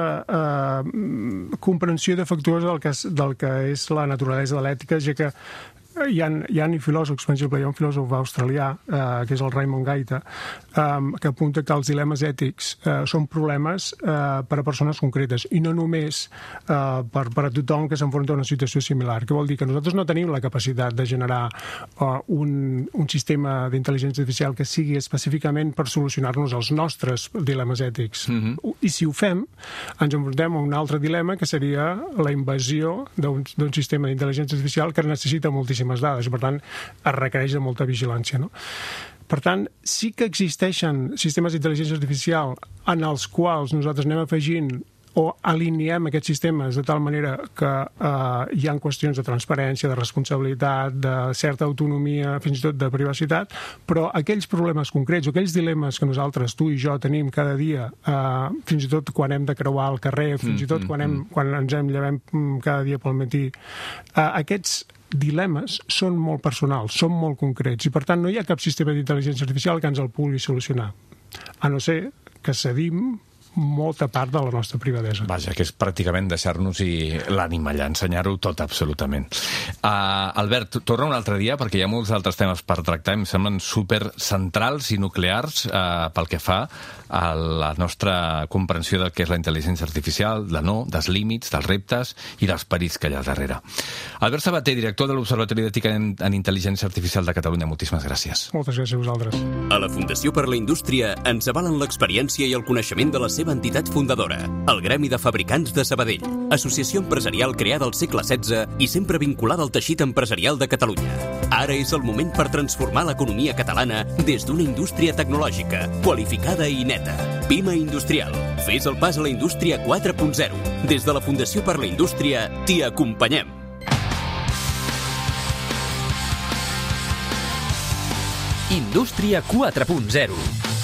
eh, comprensió defectuosa del que, és, del que és la naturalesa de l'ètica, ja que hi ha, hi ha filòsofs, per exemple, hi ha un filòsof australià, eh, que és el Raymond Gaita, eh, que apunta que els dilemes ètics eh, són problemes eh, per a persones concretes i no només eh, per, per a tothom que s'enfronta a una situació similar. Que vol dir que nosaltres no tenim la capacitat de generar eh, un, un sistema d'intel·ligència artificial que sigui específicament per solucionar-nos els nostres dilemes ètics. Mm-hmm. I si ho fem, ens enfrontem a un altre dilema, que seria la invasió d'un sistema d'intel·ligència artificial que necessita moltíssim dades, per tant, es requereix de molta vigilància, no? Per tant, sí que existeixen sistemes d'intel·ligència artificial en els quals nosaltres anem afegint o alineem aquests sistemes de tal manera que eh, hi ha qüestions de transparència, de responsabilitat, de certa autonomia, fins i tot de privacitat, però aquells problemes concrets o aquells dilemes que nosaltres, tu i jo, tenim cada dia, eh, fins i tot quan hem de creuar el carrer, fins i tot quan, hem, quan ens hem llevem cada dia pel matí, eh, aquests dilemes són molt personals, són molt concrets, i per tant no hi ha cap sistema d'intel·ligència artificial que ens el pugui solucionar, a no ser que cedim molta part de la nostra privadesa. Vaja, que és pràcticament deixar-nos-hi l'ànima allà, ensenyar-ho tot absolutament. Uh, Albert, torna un altre dia, perquè hi ha molts altres temes per tractar, em semblen super centrals i nuclears uh, pel que fa a la nostra comprensió del que és la intel·ligència artificial, de no, dels límits, dels reptes i dels perills que hi ha darrere. Albert Sabater, director de l'Observatori d'Ètica en, en Intel·ligència Artificial de Catalunya, moltíssimes gràcies. Moltes gràcies a vosaltres. A la Fundació per la Indústria ens avalen l'experiència i el coneixement de la seva entitat fundadora, el Gremi de Fabricants de Sabadell, associació empresarial creada al segle setze i sempre vinculada al teixit empresarial de Catalunya. Ara és el moment per transformar l'economia catalana des d'una indústria tecnològica, qualificada i neta. Pima Industrial. Fes el pas a la indústria quatre punt zero. Des de la Fundació per la Indústria t'hi acompanyem. Indústria quatre punt zero.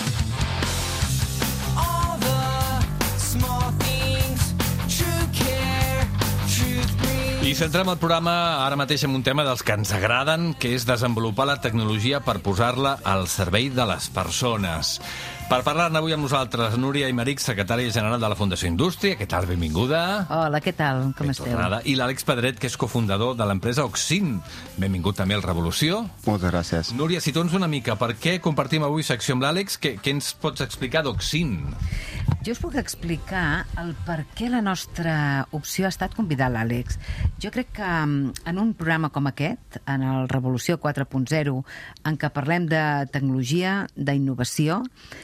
I centrem el programa ara mateix en un tema dels que ens agraden, que és desenvolupar la tecnologia per posar-la al servei de les persones. Per parlar-ne avui amb nosaltres, Núria Aymerich, secretària general de la Fundació Indústria. Què tal? Benvinguda. Hola, què tal? Com Ben esteu? Tornada. I l'Àlex Pedret, que és cofundador de l'empresa Oxin. Benvingut també al Revolució. Moltes gràcies. Núria, situa'ns una mica. Per què compartim avui secció amb l'Àlex? Què, què ens pots explicar d'Oxin? Jo us puc explicar el per què la nostra opció ha estat convidar l'Àlex. Jo crec que en un programa com aquest, en el Revolució quatre punt zero, en què parlem de tecnologia, d'innovació,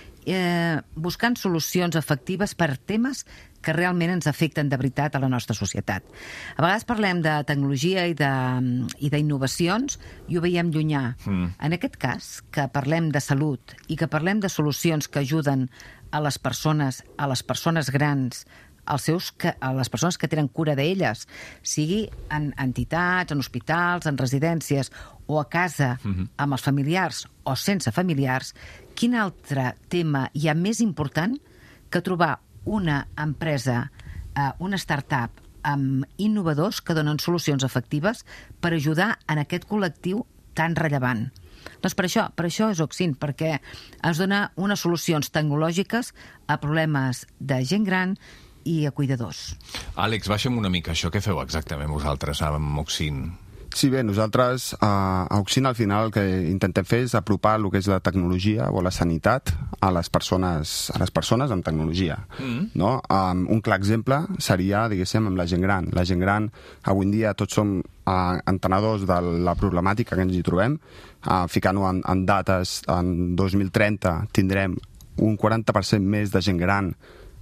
eh, buscant solucions efectives per temes que realment ens afecten de veritat a la nostra societat. A vegades parlem de tecnologia i d'innovacions i ho veiem llunyà. Mm. En aquest cas, que parlem de salut i que parlem de solucions que ajuden a les persones, a les persones grans, als seus, a les persones que tenen cura d'elles, sigui en entitats, en hospitals, en residències o a casa, mm-hmm. amb els familiars o sense familiars, quin altre tema hi ha més important que trobar una empresa, una startup amb innovadors que donen solucions efectives per ajudar en aquest col·lectiu tan rellevant? Doncs per això, per això és Oxin, perquè ens dona unes solucions tecnològiques a problemes de gent gran i a cuidadors. Àlex, baixa'm una mica això. Què feu exactament vosaltres amb Oxin? Sí, bé, nosaltres a Oxin al final el que intentem fer és apropar el que és la tecnologia o la sanitat a les persones, a les persones amb tecnologia. Mm. No? Um, un clar exemple seria, diguéssim, amb la gent gran. La gent gran, avui en dia tots som uh, entenedors de la problemàtica que ens hi trobem. Uh, ficant-ho en, en dates, en dos mil trenta tindrem un quaranta per cent més de gent gran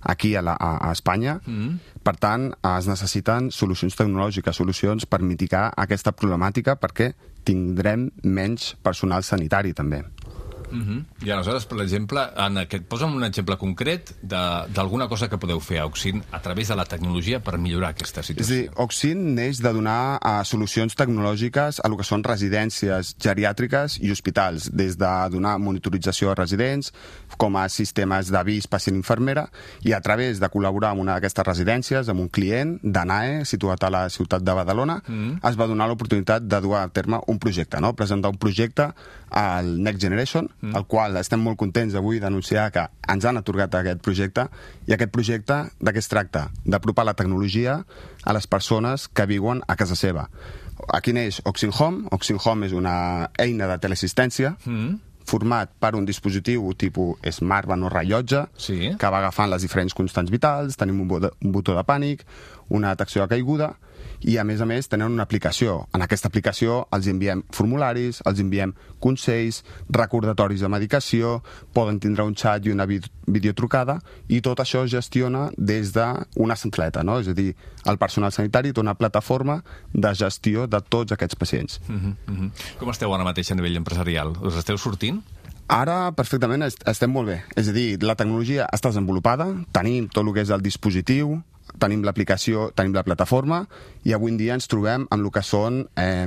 aquí a, la, a, a Espanya. Mm. Per tant, es necessiten solucions tecnològiques, solucions per mitigar aquesta problemàtica, perquè tindrem menys personal sanitari, també. Uh-huh. I aleshores, per exemple, en aquest, posa'm un exemple concret d'alguna cosa que podeu fer a Oxin a través de la tecnologia per millorar aquesta situació. És a dir, Oxin neix de donar uh, solucions tecnològiques a lo que són residències geriàtriques i hospitals, des de donar monitorització a residents, com a sistemes d'avís pacient-infermera, i a través de col·laborar amb una d'aquestes residències, amb un client d'ANAE, situat a la ciutat de Badalona, mm. es va donar l'oportunitat de dur a terme un projecte, no? Presentar un projecte al Next Generation, mm. el qual estem molt contents avui d'anunciar que ens han atorgat aquest projecte, i aquest projecte de què es tracta? D'apropar la tecnologia a les persones que viuen a casa seva. Aquí neix Oxin Home. Oxin Home és una eina de teleassistència mm. format per un dispositiu tipus smartband o rellotge, sí. que va agafant les diferents constants vitals, tenim un botó, un botó de pànic, una detecció de caiguda, i a més a més tenen una aplicació. En aquesta aplicació els enviem formularis, els enviem consells, recordatoris de medicació, poden tindre un xat i una videotrucada, i tot això es gestiona des d'una centraleta, no? És a dir, el personal sanitari té una plataforma de gestió de tots aquests pacients. Uh-huh, uh-huh. Com esteu ara mateix a nivell empresarial? Us esteu sortint? Ara, perfectament, estem molt bé. És a dir, la tecnologia està desenvolupada, tenim tot el que és el dispositiu, tenim l'aplicació, tenim la plataforma, i avui en dia ens trobem amb el que són eh,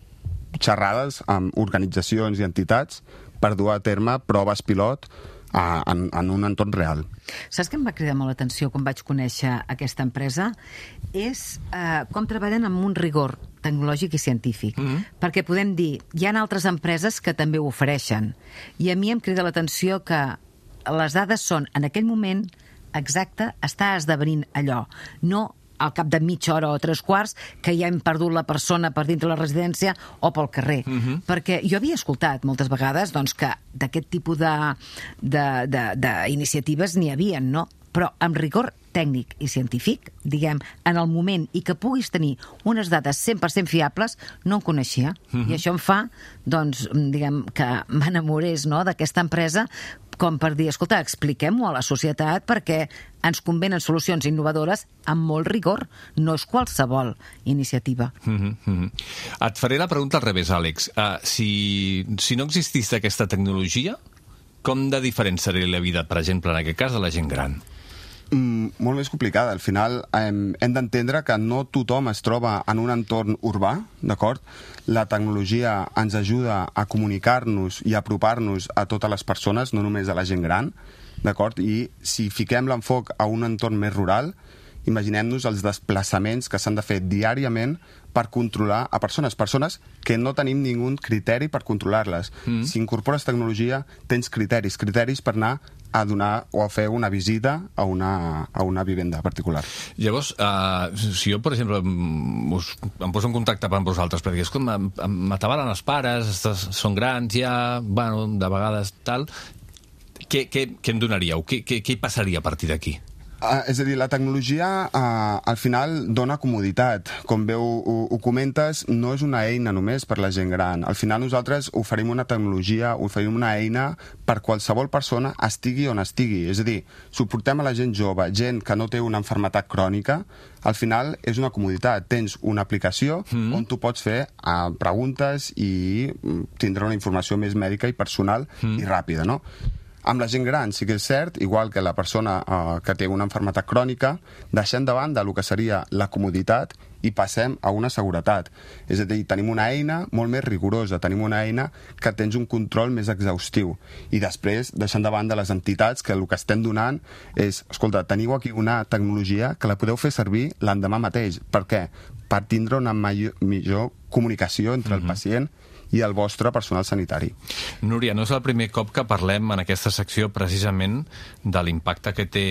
xerrades amb organitzacions i entitats per dur a terme proves pilot a, en, en un entorn real. Saps què em va cridar molt l'atenció quan vaig conèixer aquesta empresa? És eh, com treballen amb un rigor tecnològic i científic. Mm-hmm. Perquè podem dir, hi ha altres empreses que també ho ofereixen, i a mi em crida l'atenció que les dades són, en aquell moment exacte, està esdevenint allò. No al cap de mitja hora o tres quarts que ja hem perdut la persona per dintre la residència o pel carrer. Uh-huh. Perquè jo havia escoltat moltes vegades doncs, que d'aquest tipus d'iniciatives n'hi havien, no? Però amb rigor tècnic i científic, diguem, en el moment, i que puguis tenir unes dades cent per cent fiables, no en coneixia. Uh-huh. I això em fa, doncs, diguem, que m'enamorés, no?, d'aquesta empresa, com per dir, escolta, expliquem-ho a la societat perquè ens convenen solucions innovadores amb molt rigor. No és qualsevol iniciativa. Mm-hmm, mm-hmm. Et faré la pregunta al revés, Àlex. Uh, si, si no existís aquesta tecnologia, com de diferent seria la vida, per exemple, en aquest cas, de la gent gran? Mm, molt més complicada. Al final hem, hem d'entendre que no tothom es troba en un entorn urbà, d'acord? La tecnologia ens ajuda a comunicar-nos i a apropar-nos a totes les persones, no només a la gent gran, d'acord? I si fiquem l'enfoc a un entorn més rural, imaginem-nos els desplaçaments que s'han de fer diàriament per controlar a persones, persones que no tenim ningú criteri per controlar-les. Mm. Si incorpores tecnologia, tens criteris, criteris per anar a donar o a fer una visita a una, a una vivenda particular. Llavors, uh, si jo, per exemple, us, em poso en contacte amb vosaltres, perquè és com m'atabalen els pares, són grans ja, bueno, de vegades tal, què, què, què em donaríeu? Què, què, què hi passaria a partir d'aquí? Uh, és a dir, la tecnologia uh, al final dona comoditat. Com veu, ho, ho comentes, no és una eina només per la gent gran. Al final nosaltres oferim una tecnologia, oferim una eina per qualsevol persona estigui on estigui. És a dir, suportem a la gent jove, gent que no té una malaltia crònica, al final és una comoditat. Tens una aplicació mm. on tu pots fer uh, preguntes i tindrà una informació més mèdica i personal mm. i ràpida, no? Amb la gent gran sí que és cert, igual que la persona eh, que té una malaltia crònica, deixem de banda el que seria la comoditat i passem a una seguretat. És a dir, tenim una eina molt més rigorosa, tenim una eina que tens un control més exhaustiu. I després deixem de banda les entitats que el que estem donant és, escolta, teniu aquí una tecnologia que la podeu fer servir l'endemà mateix. Per què? Per tindre una major, millor comunicació entre mm-hmm. el pacient i el vostre personal sanitari. Núria, no és el primer cop que parlem en aquesta secció precisament de l'impacte que té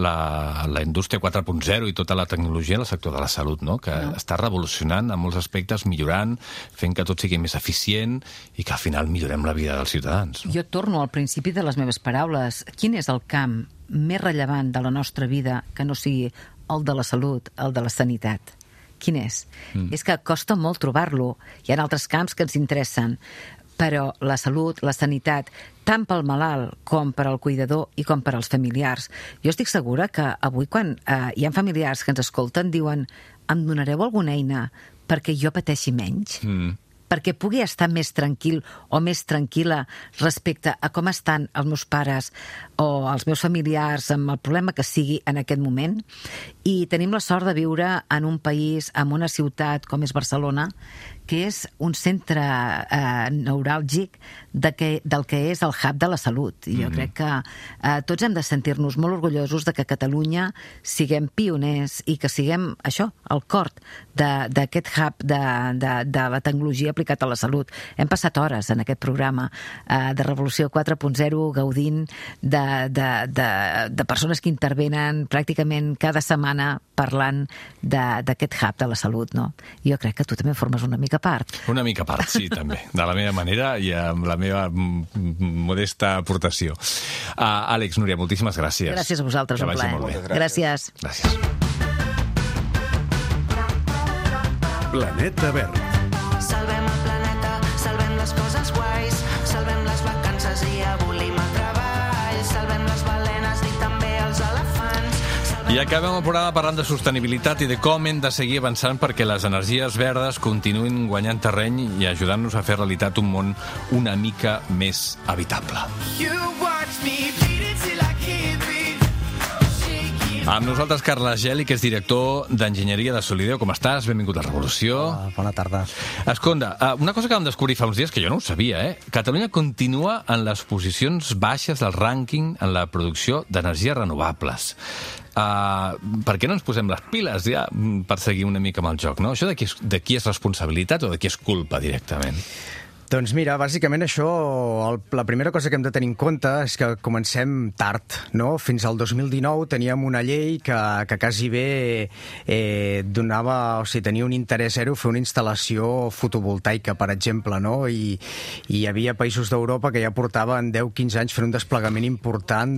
la, la indústria quatre punt zero i tota la tecnologia en el sector de la salut, no? Que no. està revolucionant en molts aspectes, millorant, fent que tot sigui més eficient i que al final millorem la vida dels ciutadans. Jo torno al principi de les meves paraules. Quin és el camp més rellevant de la nostra vida que no sigui el de la salut, el de la sanitat? Quin és? Mm. És que costa molt trobar-lo. Hi ha altres camps que ens interessen. però la salut, la sanitat, tant pel malalt com per al cuidador i com per als familiars. Jo estic segura que avui quan eh, hi ha familiars que ens escolten diuen em donareu alguna eina perquè jo pateixi menys? Mm. Perquè pugui estar més tranquil o més tranquil·la respecte a com estan els meus pares o els meus familiars amb el problema que sigui en aquest moment. I tenim la sort de viure en un país, en una ciutat com és Barcelona, que és un centre eh, neuràlgic de que, del que és el hub de la salut. I jo mm-hmm. crec que eh, tots hem de sentir-nos molt orgullosos de que a Catalunya siguem pioners i que siguem, això, el cor d'aquest hub de, de, de la tecnologia aplicat a la salut. Hem passat hores en aquest programa eh, de Revolució quatre punt zero gaudint de, de, de, de persones que intervenen pràcticament cada setmana parlant d'aquest hub de la salut, no? Jo crec que tu també formes una mica part. Una mica part, sí, també. De la meva manera i amb la meva modesta aportació. Uh, Àlex, Núria, moltíssimes gràcies. Gràcies a vosaltres, un plaer. Gràcies. Gràcies. Planeta Verd. Salvem el planeta, salvem les coses guais, salvem les vacances i abolim el treball, salvem les balenes i també els elefants. I acabem el programa parlant de sostenibilitat i de com hem de seguir avançant perquè les energies verdes continuïn guanyant terreny i ajudant-nos a fer realitat un món una mica més habitable. Amb nosaltres, Carles Geli, que és director d'Enginyeria de Solideo. Com estàs? Benvingut a Revolució. Uh, bona tarda. Escolta, uh, una cosa que vam descobrir fa uns dies, que jo no ho sabia, eh? Catalunya continua en les posicions baixes del rànquing en la producció d'energies renovables. Uh, per què no ens posem les piles ja per seguir una mica amb el joc, no? Això de qui és, de qui és responsabilitat o de qui és culpa directament? Doncs mira, bàsicament això, el, la primera cosa que hem de tenir en compte és que comencem tard, no? Fins al dos mil dinou teníem una llei que, que quasi bé eh, donava, o sigui, tenia un interès zero fer una instal·lació fotovoltaica, per exemple, no? I, i hi havia països d'Europa que ja portaven deu quinze anys fent un desplegament important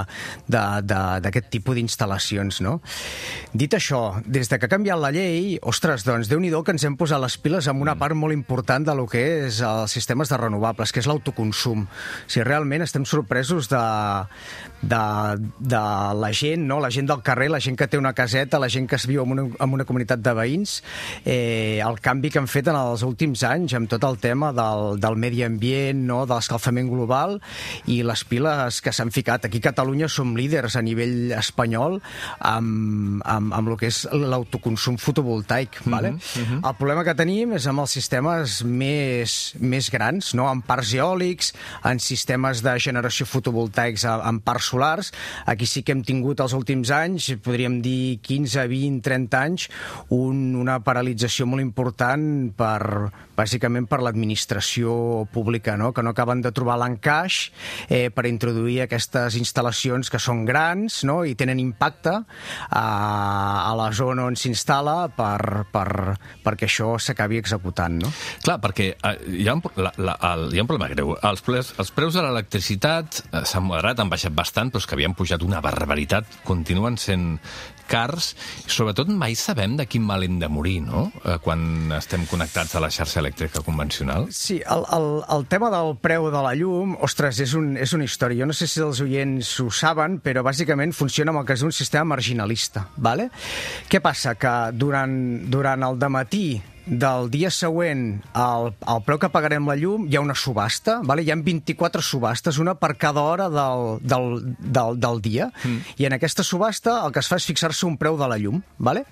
d'aquest tipus d'instal·lacions, no? Dit això, des de que ha canviat la llei, ostres, doncs, Déu-n'hi-do que ens hem posat les piles amb una part molt important de lo que és el els sistemes de renovables, que és l'autoconsum. O sigui, realment estem sorpresos de, de, de la gent, no? La gent del carrer, la gent que té una caseta, la gent que es viu en una, en una comunitat de veïns, eh, el canvi que han fet en els últims anys amb tot el tema del, del medi ambient, no? De l'escalfament global i les piles que s'han ficat. Aquí a Catalunya som líders a nivell espanyol amb, amb, amb el que és l'autoconsum fotovoltaic. Mm-hmm, vale? Mm-hmm. El problema que tenim és amb els sistemes més, més grans, no? En parcs eòlics, en sistemes de generació fotovoltaics en parcs solars. Aquí sí que hem tingut els últims anys, podríem dir quinze, vint, trenta anys, un, una paralització molt important per, bàsicament per l'administració pública, no? Que no acaben de trobar l'encaix eh, per introduir aquestes instal·lacions que són grans, no? I tenen impacte a, a la zona on s'instal·la per, per, perquè això s'acabi executant, no? Clar, perquè eh, hi ha un, la, la, el, hi ha un problema greu. Els, preus, els preus de l'electricitat eh, s'han moderat, han baixat bastant, però és que havien pujat una barbaritat, continuen sent cars, i sobretot mai sabem de quin mal hem de morir, no?, eh, quan estem connectats a la xarxa elèctrica convencional. Sí, el, el, el tema del preu de la llum, ostres, és, un, és una història. Jo no sé si els oients ho saben, però bàsicament funciona amb el que és un sistema marginalista, ¿vale? Què passa? Que durant, durant el dematí del dia següent al, al preu que pagarem la llum hi ha una subhasta, vale? Hi ha vint-i-quatre subhastes, una per cada hora del, del, del, del dia, mm. i en aquesta subhasta el que es fa és fixar-se un preu de la llum. Vale?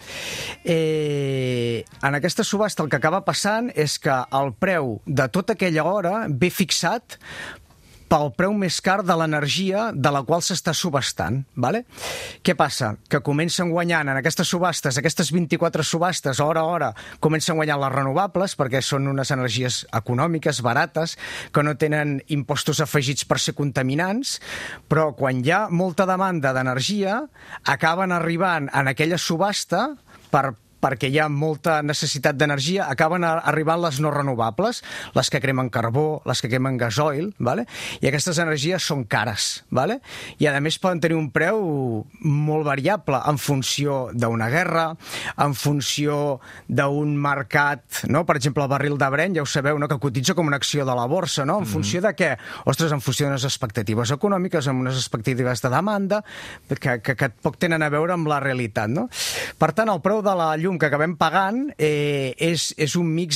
Eh, en aquesta subhasta el que acaba passant és que el preu de tota aquella hora ve fixat pel preu més car de l'energia de la qual s'està subhastant. Vale? Què passa? Que comencen guanyant en aquestes subhastes, aquestes vint-i-quatre subhastes, hora a hora, comencen guanyant les renovables, perquè són unes energies econòmiques, barates, que no tenen impostos afegits per ser contaminants, però quan hi ha molta demanda d'energia, acaben arribant en aquella subhasta per perquè hi ha molta necessitat d'energia, acaben arribant les no renovables, les que cremen carbó, les que cremen gasoil, vale? I aquestes energies són cares, vale? I a més poden tenir un preu molt variable en funció d'una guerra, en funció d'un mercat, no? Per exemple, el barril de Brent, ja ho sabeu, no? Que cotitza com una acció de la borsa, no? En mm-hmm. funció de què? Ostres, en funció d'unes expectatives econòmiques, amb unes expectatives de demanda, que, que, que poc tenen a veure amb la realitat, no? Per tant, el preu de la llum que acabem pagant eh, és, és un mix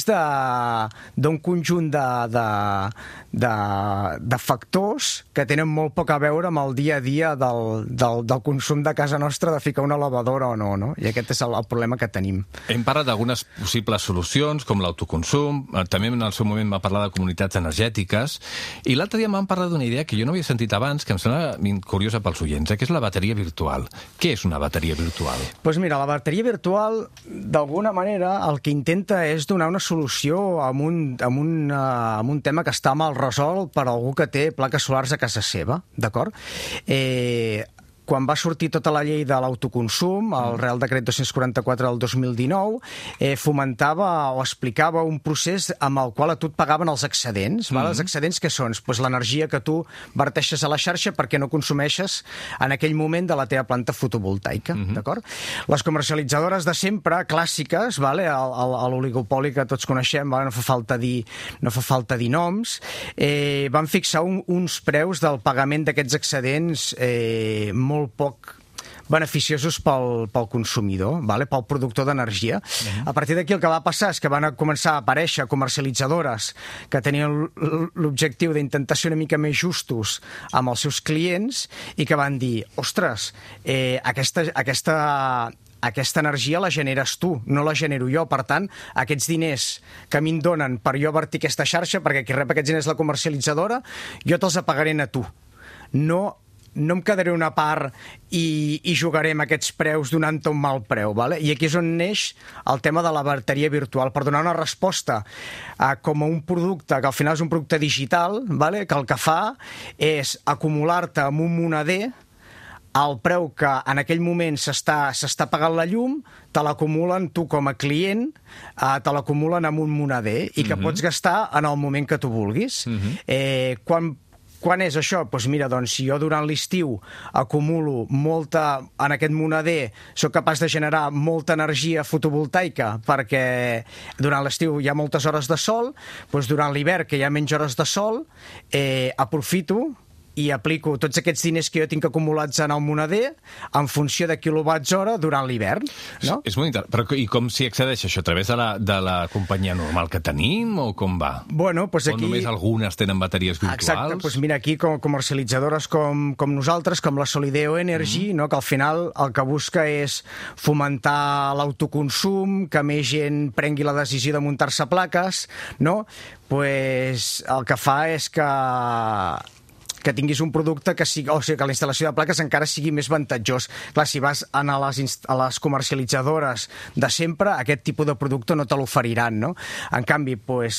d'un conjunt de, de, de, de factors que tenen molt poc a veure amb el dia a dia del, del, del consum de casa nostra, de ficar una lavadora o no, no? I aquest és el, el problema que tenim. Hem parlat d'algunes possibles solucions, com l'autoconsum, també en el seu moment va parlar de comunitats energètiques, i l'altre dia m'han parlat d'una idea que jo no havia sentit abans, que em sembla curiosa pels oients, eh, que és la bateria virtual. Què és una bateria virtual? Doncs pues mira, la bateria virtual, d'alguna manera, el que intenta és donar una solució a un, a un, a un tema que està mal resolt per algú que té plaques solars a casa seva, d'acord? Eh... Quan va sortir tota la llei de l'autoconsum, el Real Decret dos-cents quaranta-quatre del dos mil dinou, eh, fomentava o explicava un procés amb el qual a tu et pagaven els excedents. Mm-hmm. Els excedents què són? Pues l'energia que tu verteixes a la xarxa perquè no consumeixes en aquell moment de la teva planta fotovoltaica. Mm-hmm. D'acord? Les comercialitzadores de sempre, clàssiques, vale? L'oligopoli que tots coneixem, vale? no fa falta dir, no fa falta dir noms, eh, van fixar un, uns preus del pagament d'aquests excedents eh, molt molt poc beneficiosos pel, pel consumidor, vale? Pel productor d'energia. Uh-huh. A partir d'aquí el que va passar és que van començar a aparèixer comercialitzadores que tenien l'objectiu d'intentar ser una mica més justos amb els seus clients i que van dir, ostres, eh, aquesta, aquesta, aquesta energia la generes tu, no la genero jo. Per tant, aquests diners que a mi em donen per jo vertir aquesta xarxa, perquè qui rep aquests diners la comercialitzadora, jo te'ls pagaré a tu. No no em quedaré una part i, i jugaré amb aquests preus donant-te un mal preu. Vale? I aquí és on neix el tema de la bateria virtual, per donar una resposta a, com a un producte, que al final és un producte digital, vale? Que el que fa és acumular-te amb un moneder el preu que en aquell moment s'està s'està pagant la llum, te l'acumulen tu com a client, eh, te l'acumulen amb un moneder i que mm-hmm. pots gastar en el moment que tu vulguis. Mm-hmm. eh, quan Quan és això? Doncs pues mira, doncs, si jo durant l'estiu acumulo molta, en aquest moneder, soc capaç de generar molta energia fotovoltaica perquè durant l'estiu hi ha moltes hores de sol, doncs durant l'hivern, que hi ha menys hores de sol, eh, aprofito i aplico tots aquests diners que jo tinc acumulats en el moneder en funció de quilowatts hora durant l'hivern. No? És molt interessant. Però i com s'hi accedeix això? A través de la, de la companyia normal que tenim o com va? Bueno, pues aquí... O només algunes tenen bateries virtuals? Exacte, pues mira, aquí com comercialitzadores com, com nosaltres, com la Solideo Energy, mm. no? Que al final el que busca és fomentar l'autoconsum, que més gent prengui la decisió de muntar-se plaques, no? Pues el que fa és que que tinguis un producte que sigui, o sigui, que la instal·lació de plaques encara sigui més avantatjós. Clar, si vas a les, a les comercialitzadores de sempre, aquest tipus de producte no te l'oferiran, no? En canvi, pues,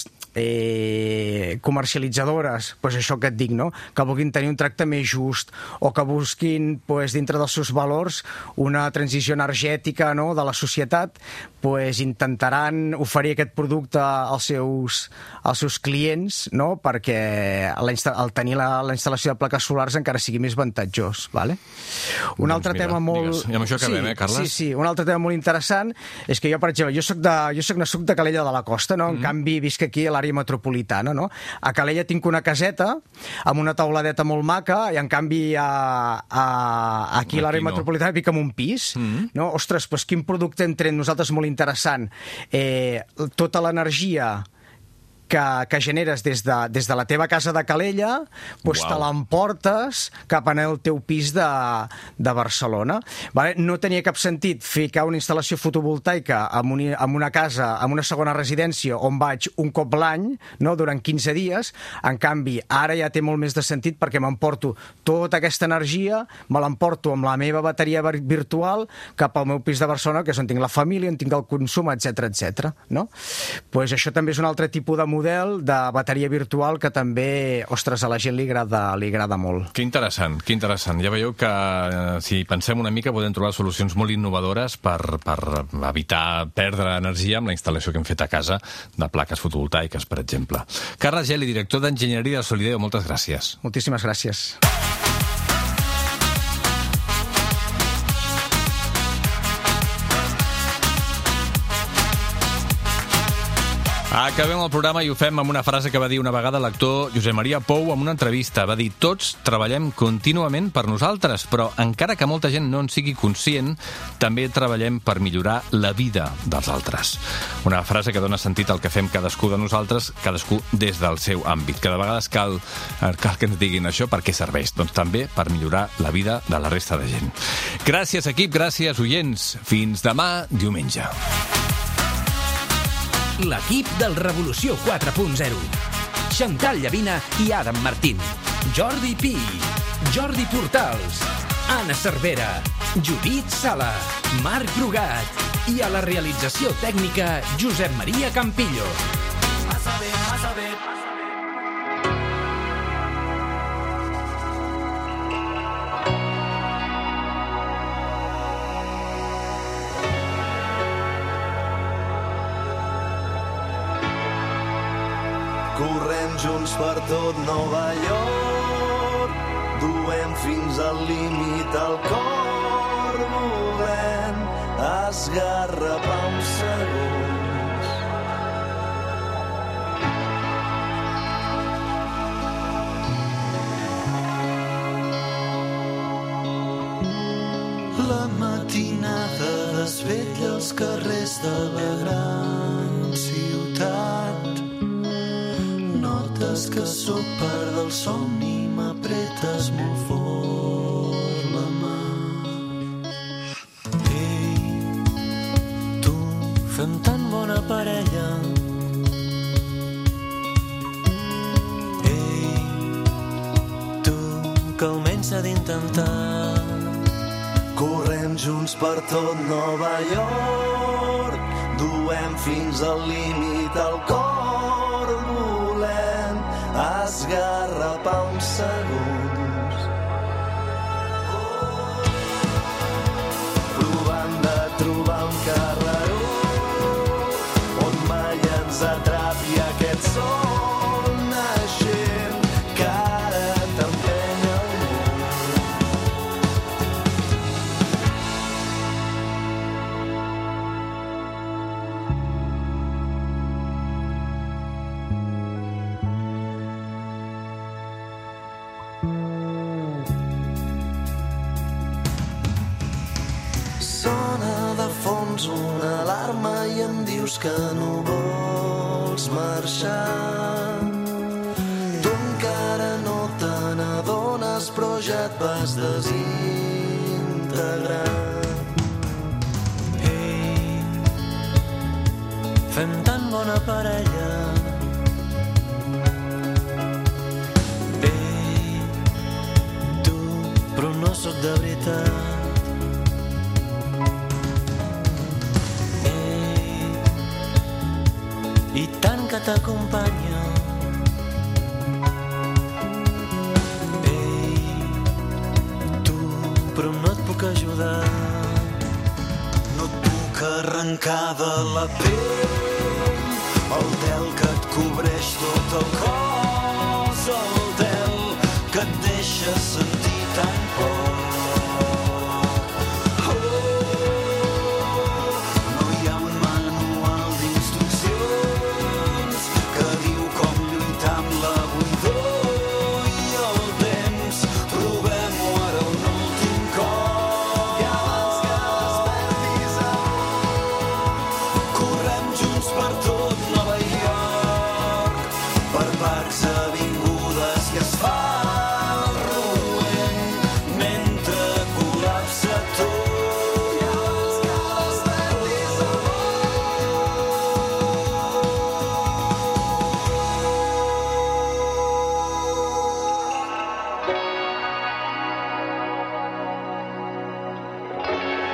eh, comercialitzadores, pues això que et dic, no? Que vulguin tenir un tracte més just o que busquin, pues, dintre dels seus valors una transició energètica, no? De la societat, pues, intentaran oferir aquest producte als seus, als seus clients, no? Perquè el tenir la, la instal·lació de plaques solars encara sigui més avantatjós. Vale? Un doncs altre mira, tema molt... Digues. I amb això acabem, sí, eh, Carles? Sí, sí. Un altre tema molt interessant és que jo, per exemple, jo soc de, jo soc nascut de Calella de la Costa, no? En mm. canvi, visc aquí a l'àrea metropolitana, no? A Calella tinc una caseta amb una tauladeta molt maca i, en canvi, a, a, aquí a l'àrea no. metropolitana vic en un pis. Mm. No? Ostres, doncs quin producte hem tret nosaltres molt interessant. Eh, tota l'energia que, que generes des de, des de la teva casa de Calella, doncs wow. te l'emportes cap en el teu pis de, de Barcelona. Vale? No tenia cap sentit ficar una instal·lació fotovoltaica en, un, en una casa, en una segona residència on vaig un cop l'any, no? Durant quinze dies. En canvi, ara ja té molt més de sentit perquè m'emporto tota aquesta energia, me l'emporto amb la meva bateria virtual cap al meu pis de Barcelona, que és on tinc la família, on tinc el consum, etcètera, etcètera. No? Pues això també és un altre tipus de model de bateria virtual que també, ostres, a la gent li agrada, li agrada molt. Que interessant, que interessant. Ja veieu que eh, si pensem una mica podem trobar solucions molt innovadores per, per evitar perdre energia amb la instal·lació que hem fet a casa de plaques fotovoltaiques, per exemple. Carles Geli, director d'Enginyeria de Solideo, moltes gràcies. Moltíssimes gràcies. Acabem el programa i ho fem amb una frase que va dir una vegada l'actor Josep Maria Pou en una entrevista. Va dir: tots treballem contínuament per nosaltres, però encara que molta gent no en sigui conscient, també treballem per millorar la vida dels altres. Una frase que dona sentit al que fem cadascú de nosaltres, cadascú des del seu àmbit. Que de vegades cal, cal que ens diguin això per què serveix. Doncs també per millorar la vida de la resta de gent. Gràcies, equip, gràcies, oients. Fins demà, diumenge. L'equip del Revolució quatre punt zero. Xantal Llavina i Adam Martín. Jordi Pi, Jordi Portals, Anna Cervera, Judit Sala, Marc Brugat i a la realització tècnica Josep Maria Campillo. Massa bé, massa bé. Correm junts per tot Nova York, duem fins al límit el cor, volem esgarrapar uns segons. La matinada desvetlla els carrers de la gran ciutat. Notes que sóc part del somni, m'apretes molt fort la mà. Ei, tu, fem tan bona parella. Ei, tu, que almenys s'ha d'intentar. Correm junts per tot Nova York, duem fins al límit el cor. Esgarrapar uns segons, provant de trobar un carreró on mai ens atrapi aquest sol naixent que ara t'empeny el món. Una alarma i em dius que no vols marxar. Tu encara no te n'adones, però ja et vas desintegrar. Ei, fem tan bona parella. Ei, tu, però no sóc de veritat. I tant que t'acompanya. Ei, tu, però no et puc ajudar. No et puc arrencar de la pell el tel que et cobreix tot el cos, el tel que et deixa sentir tan poc.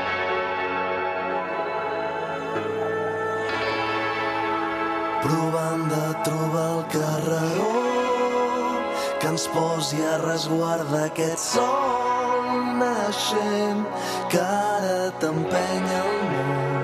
Provar hem de trobar el carreró que ens posi a resguard d'aquest sol naixent que ara t'empenya el món.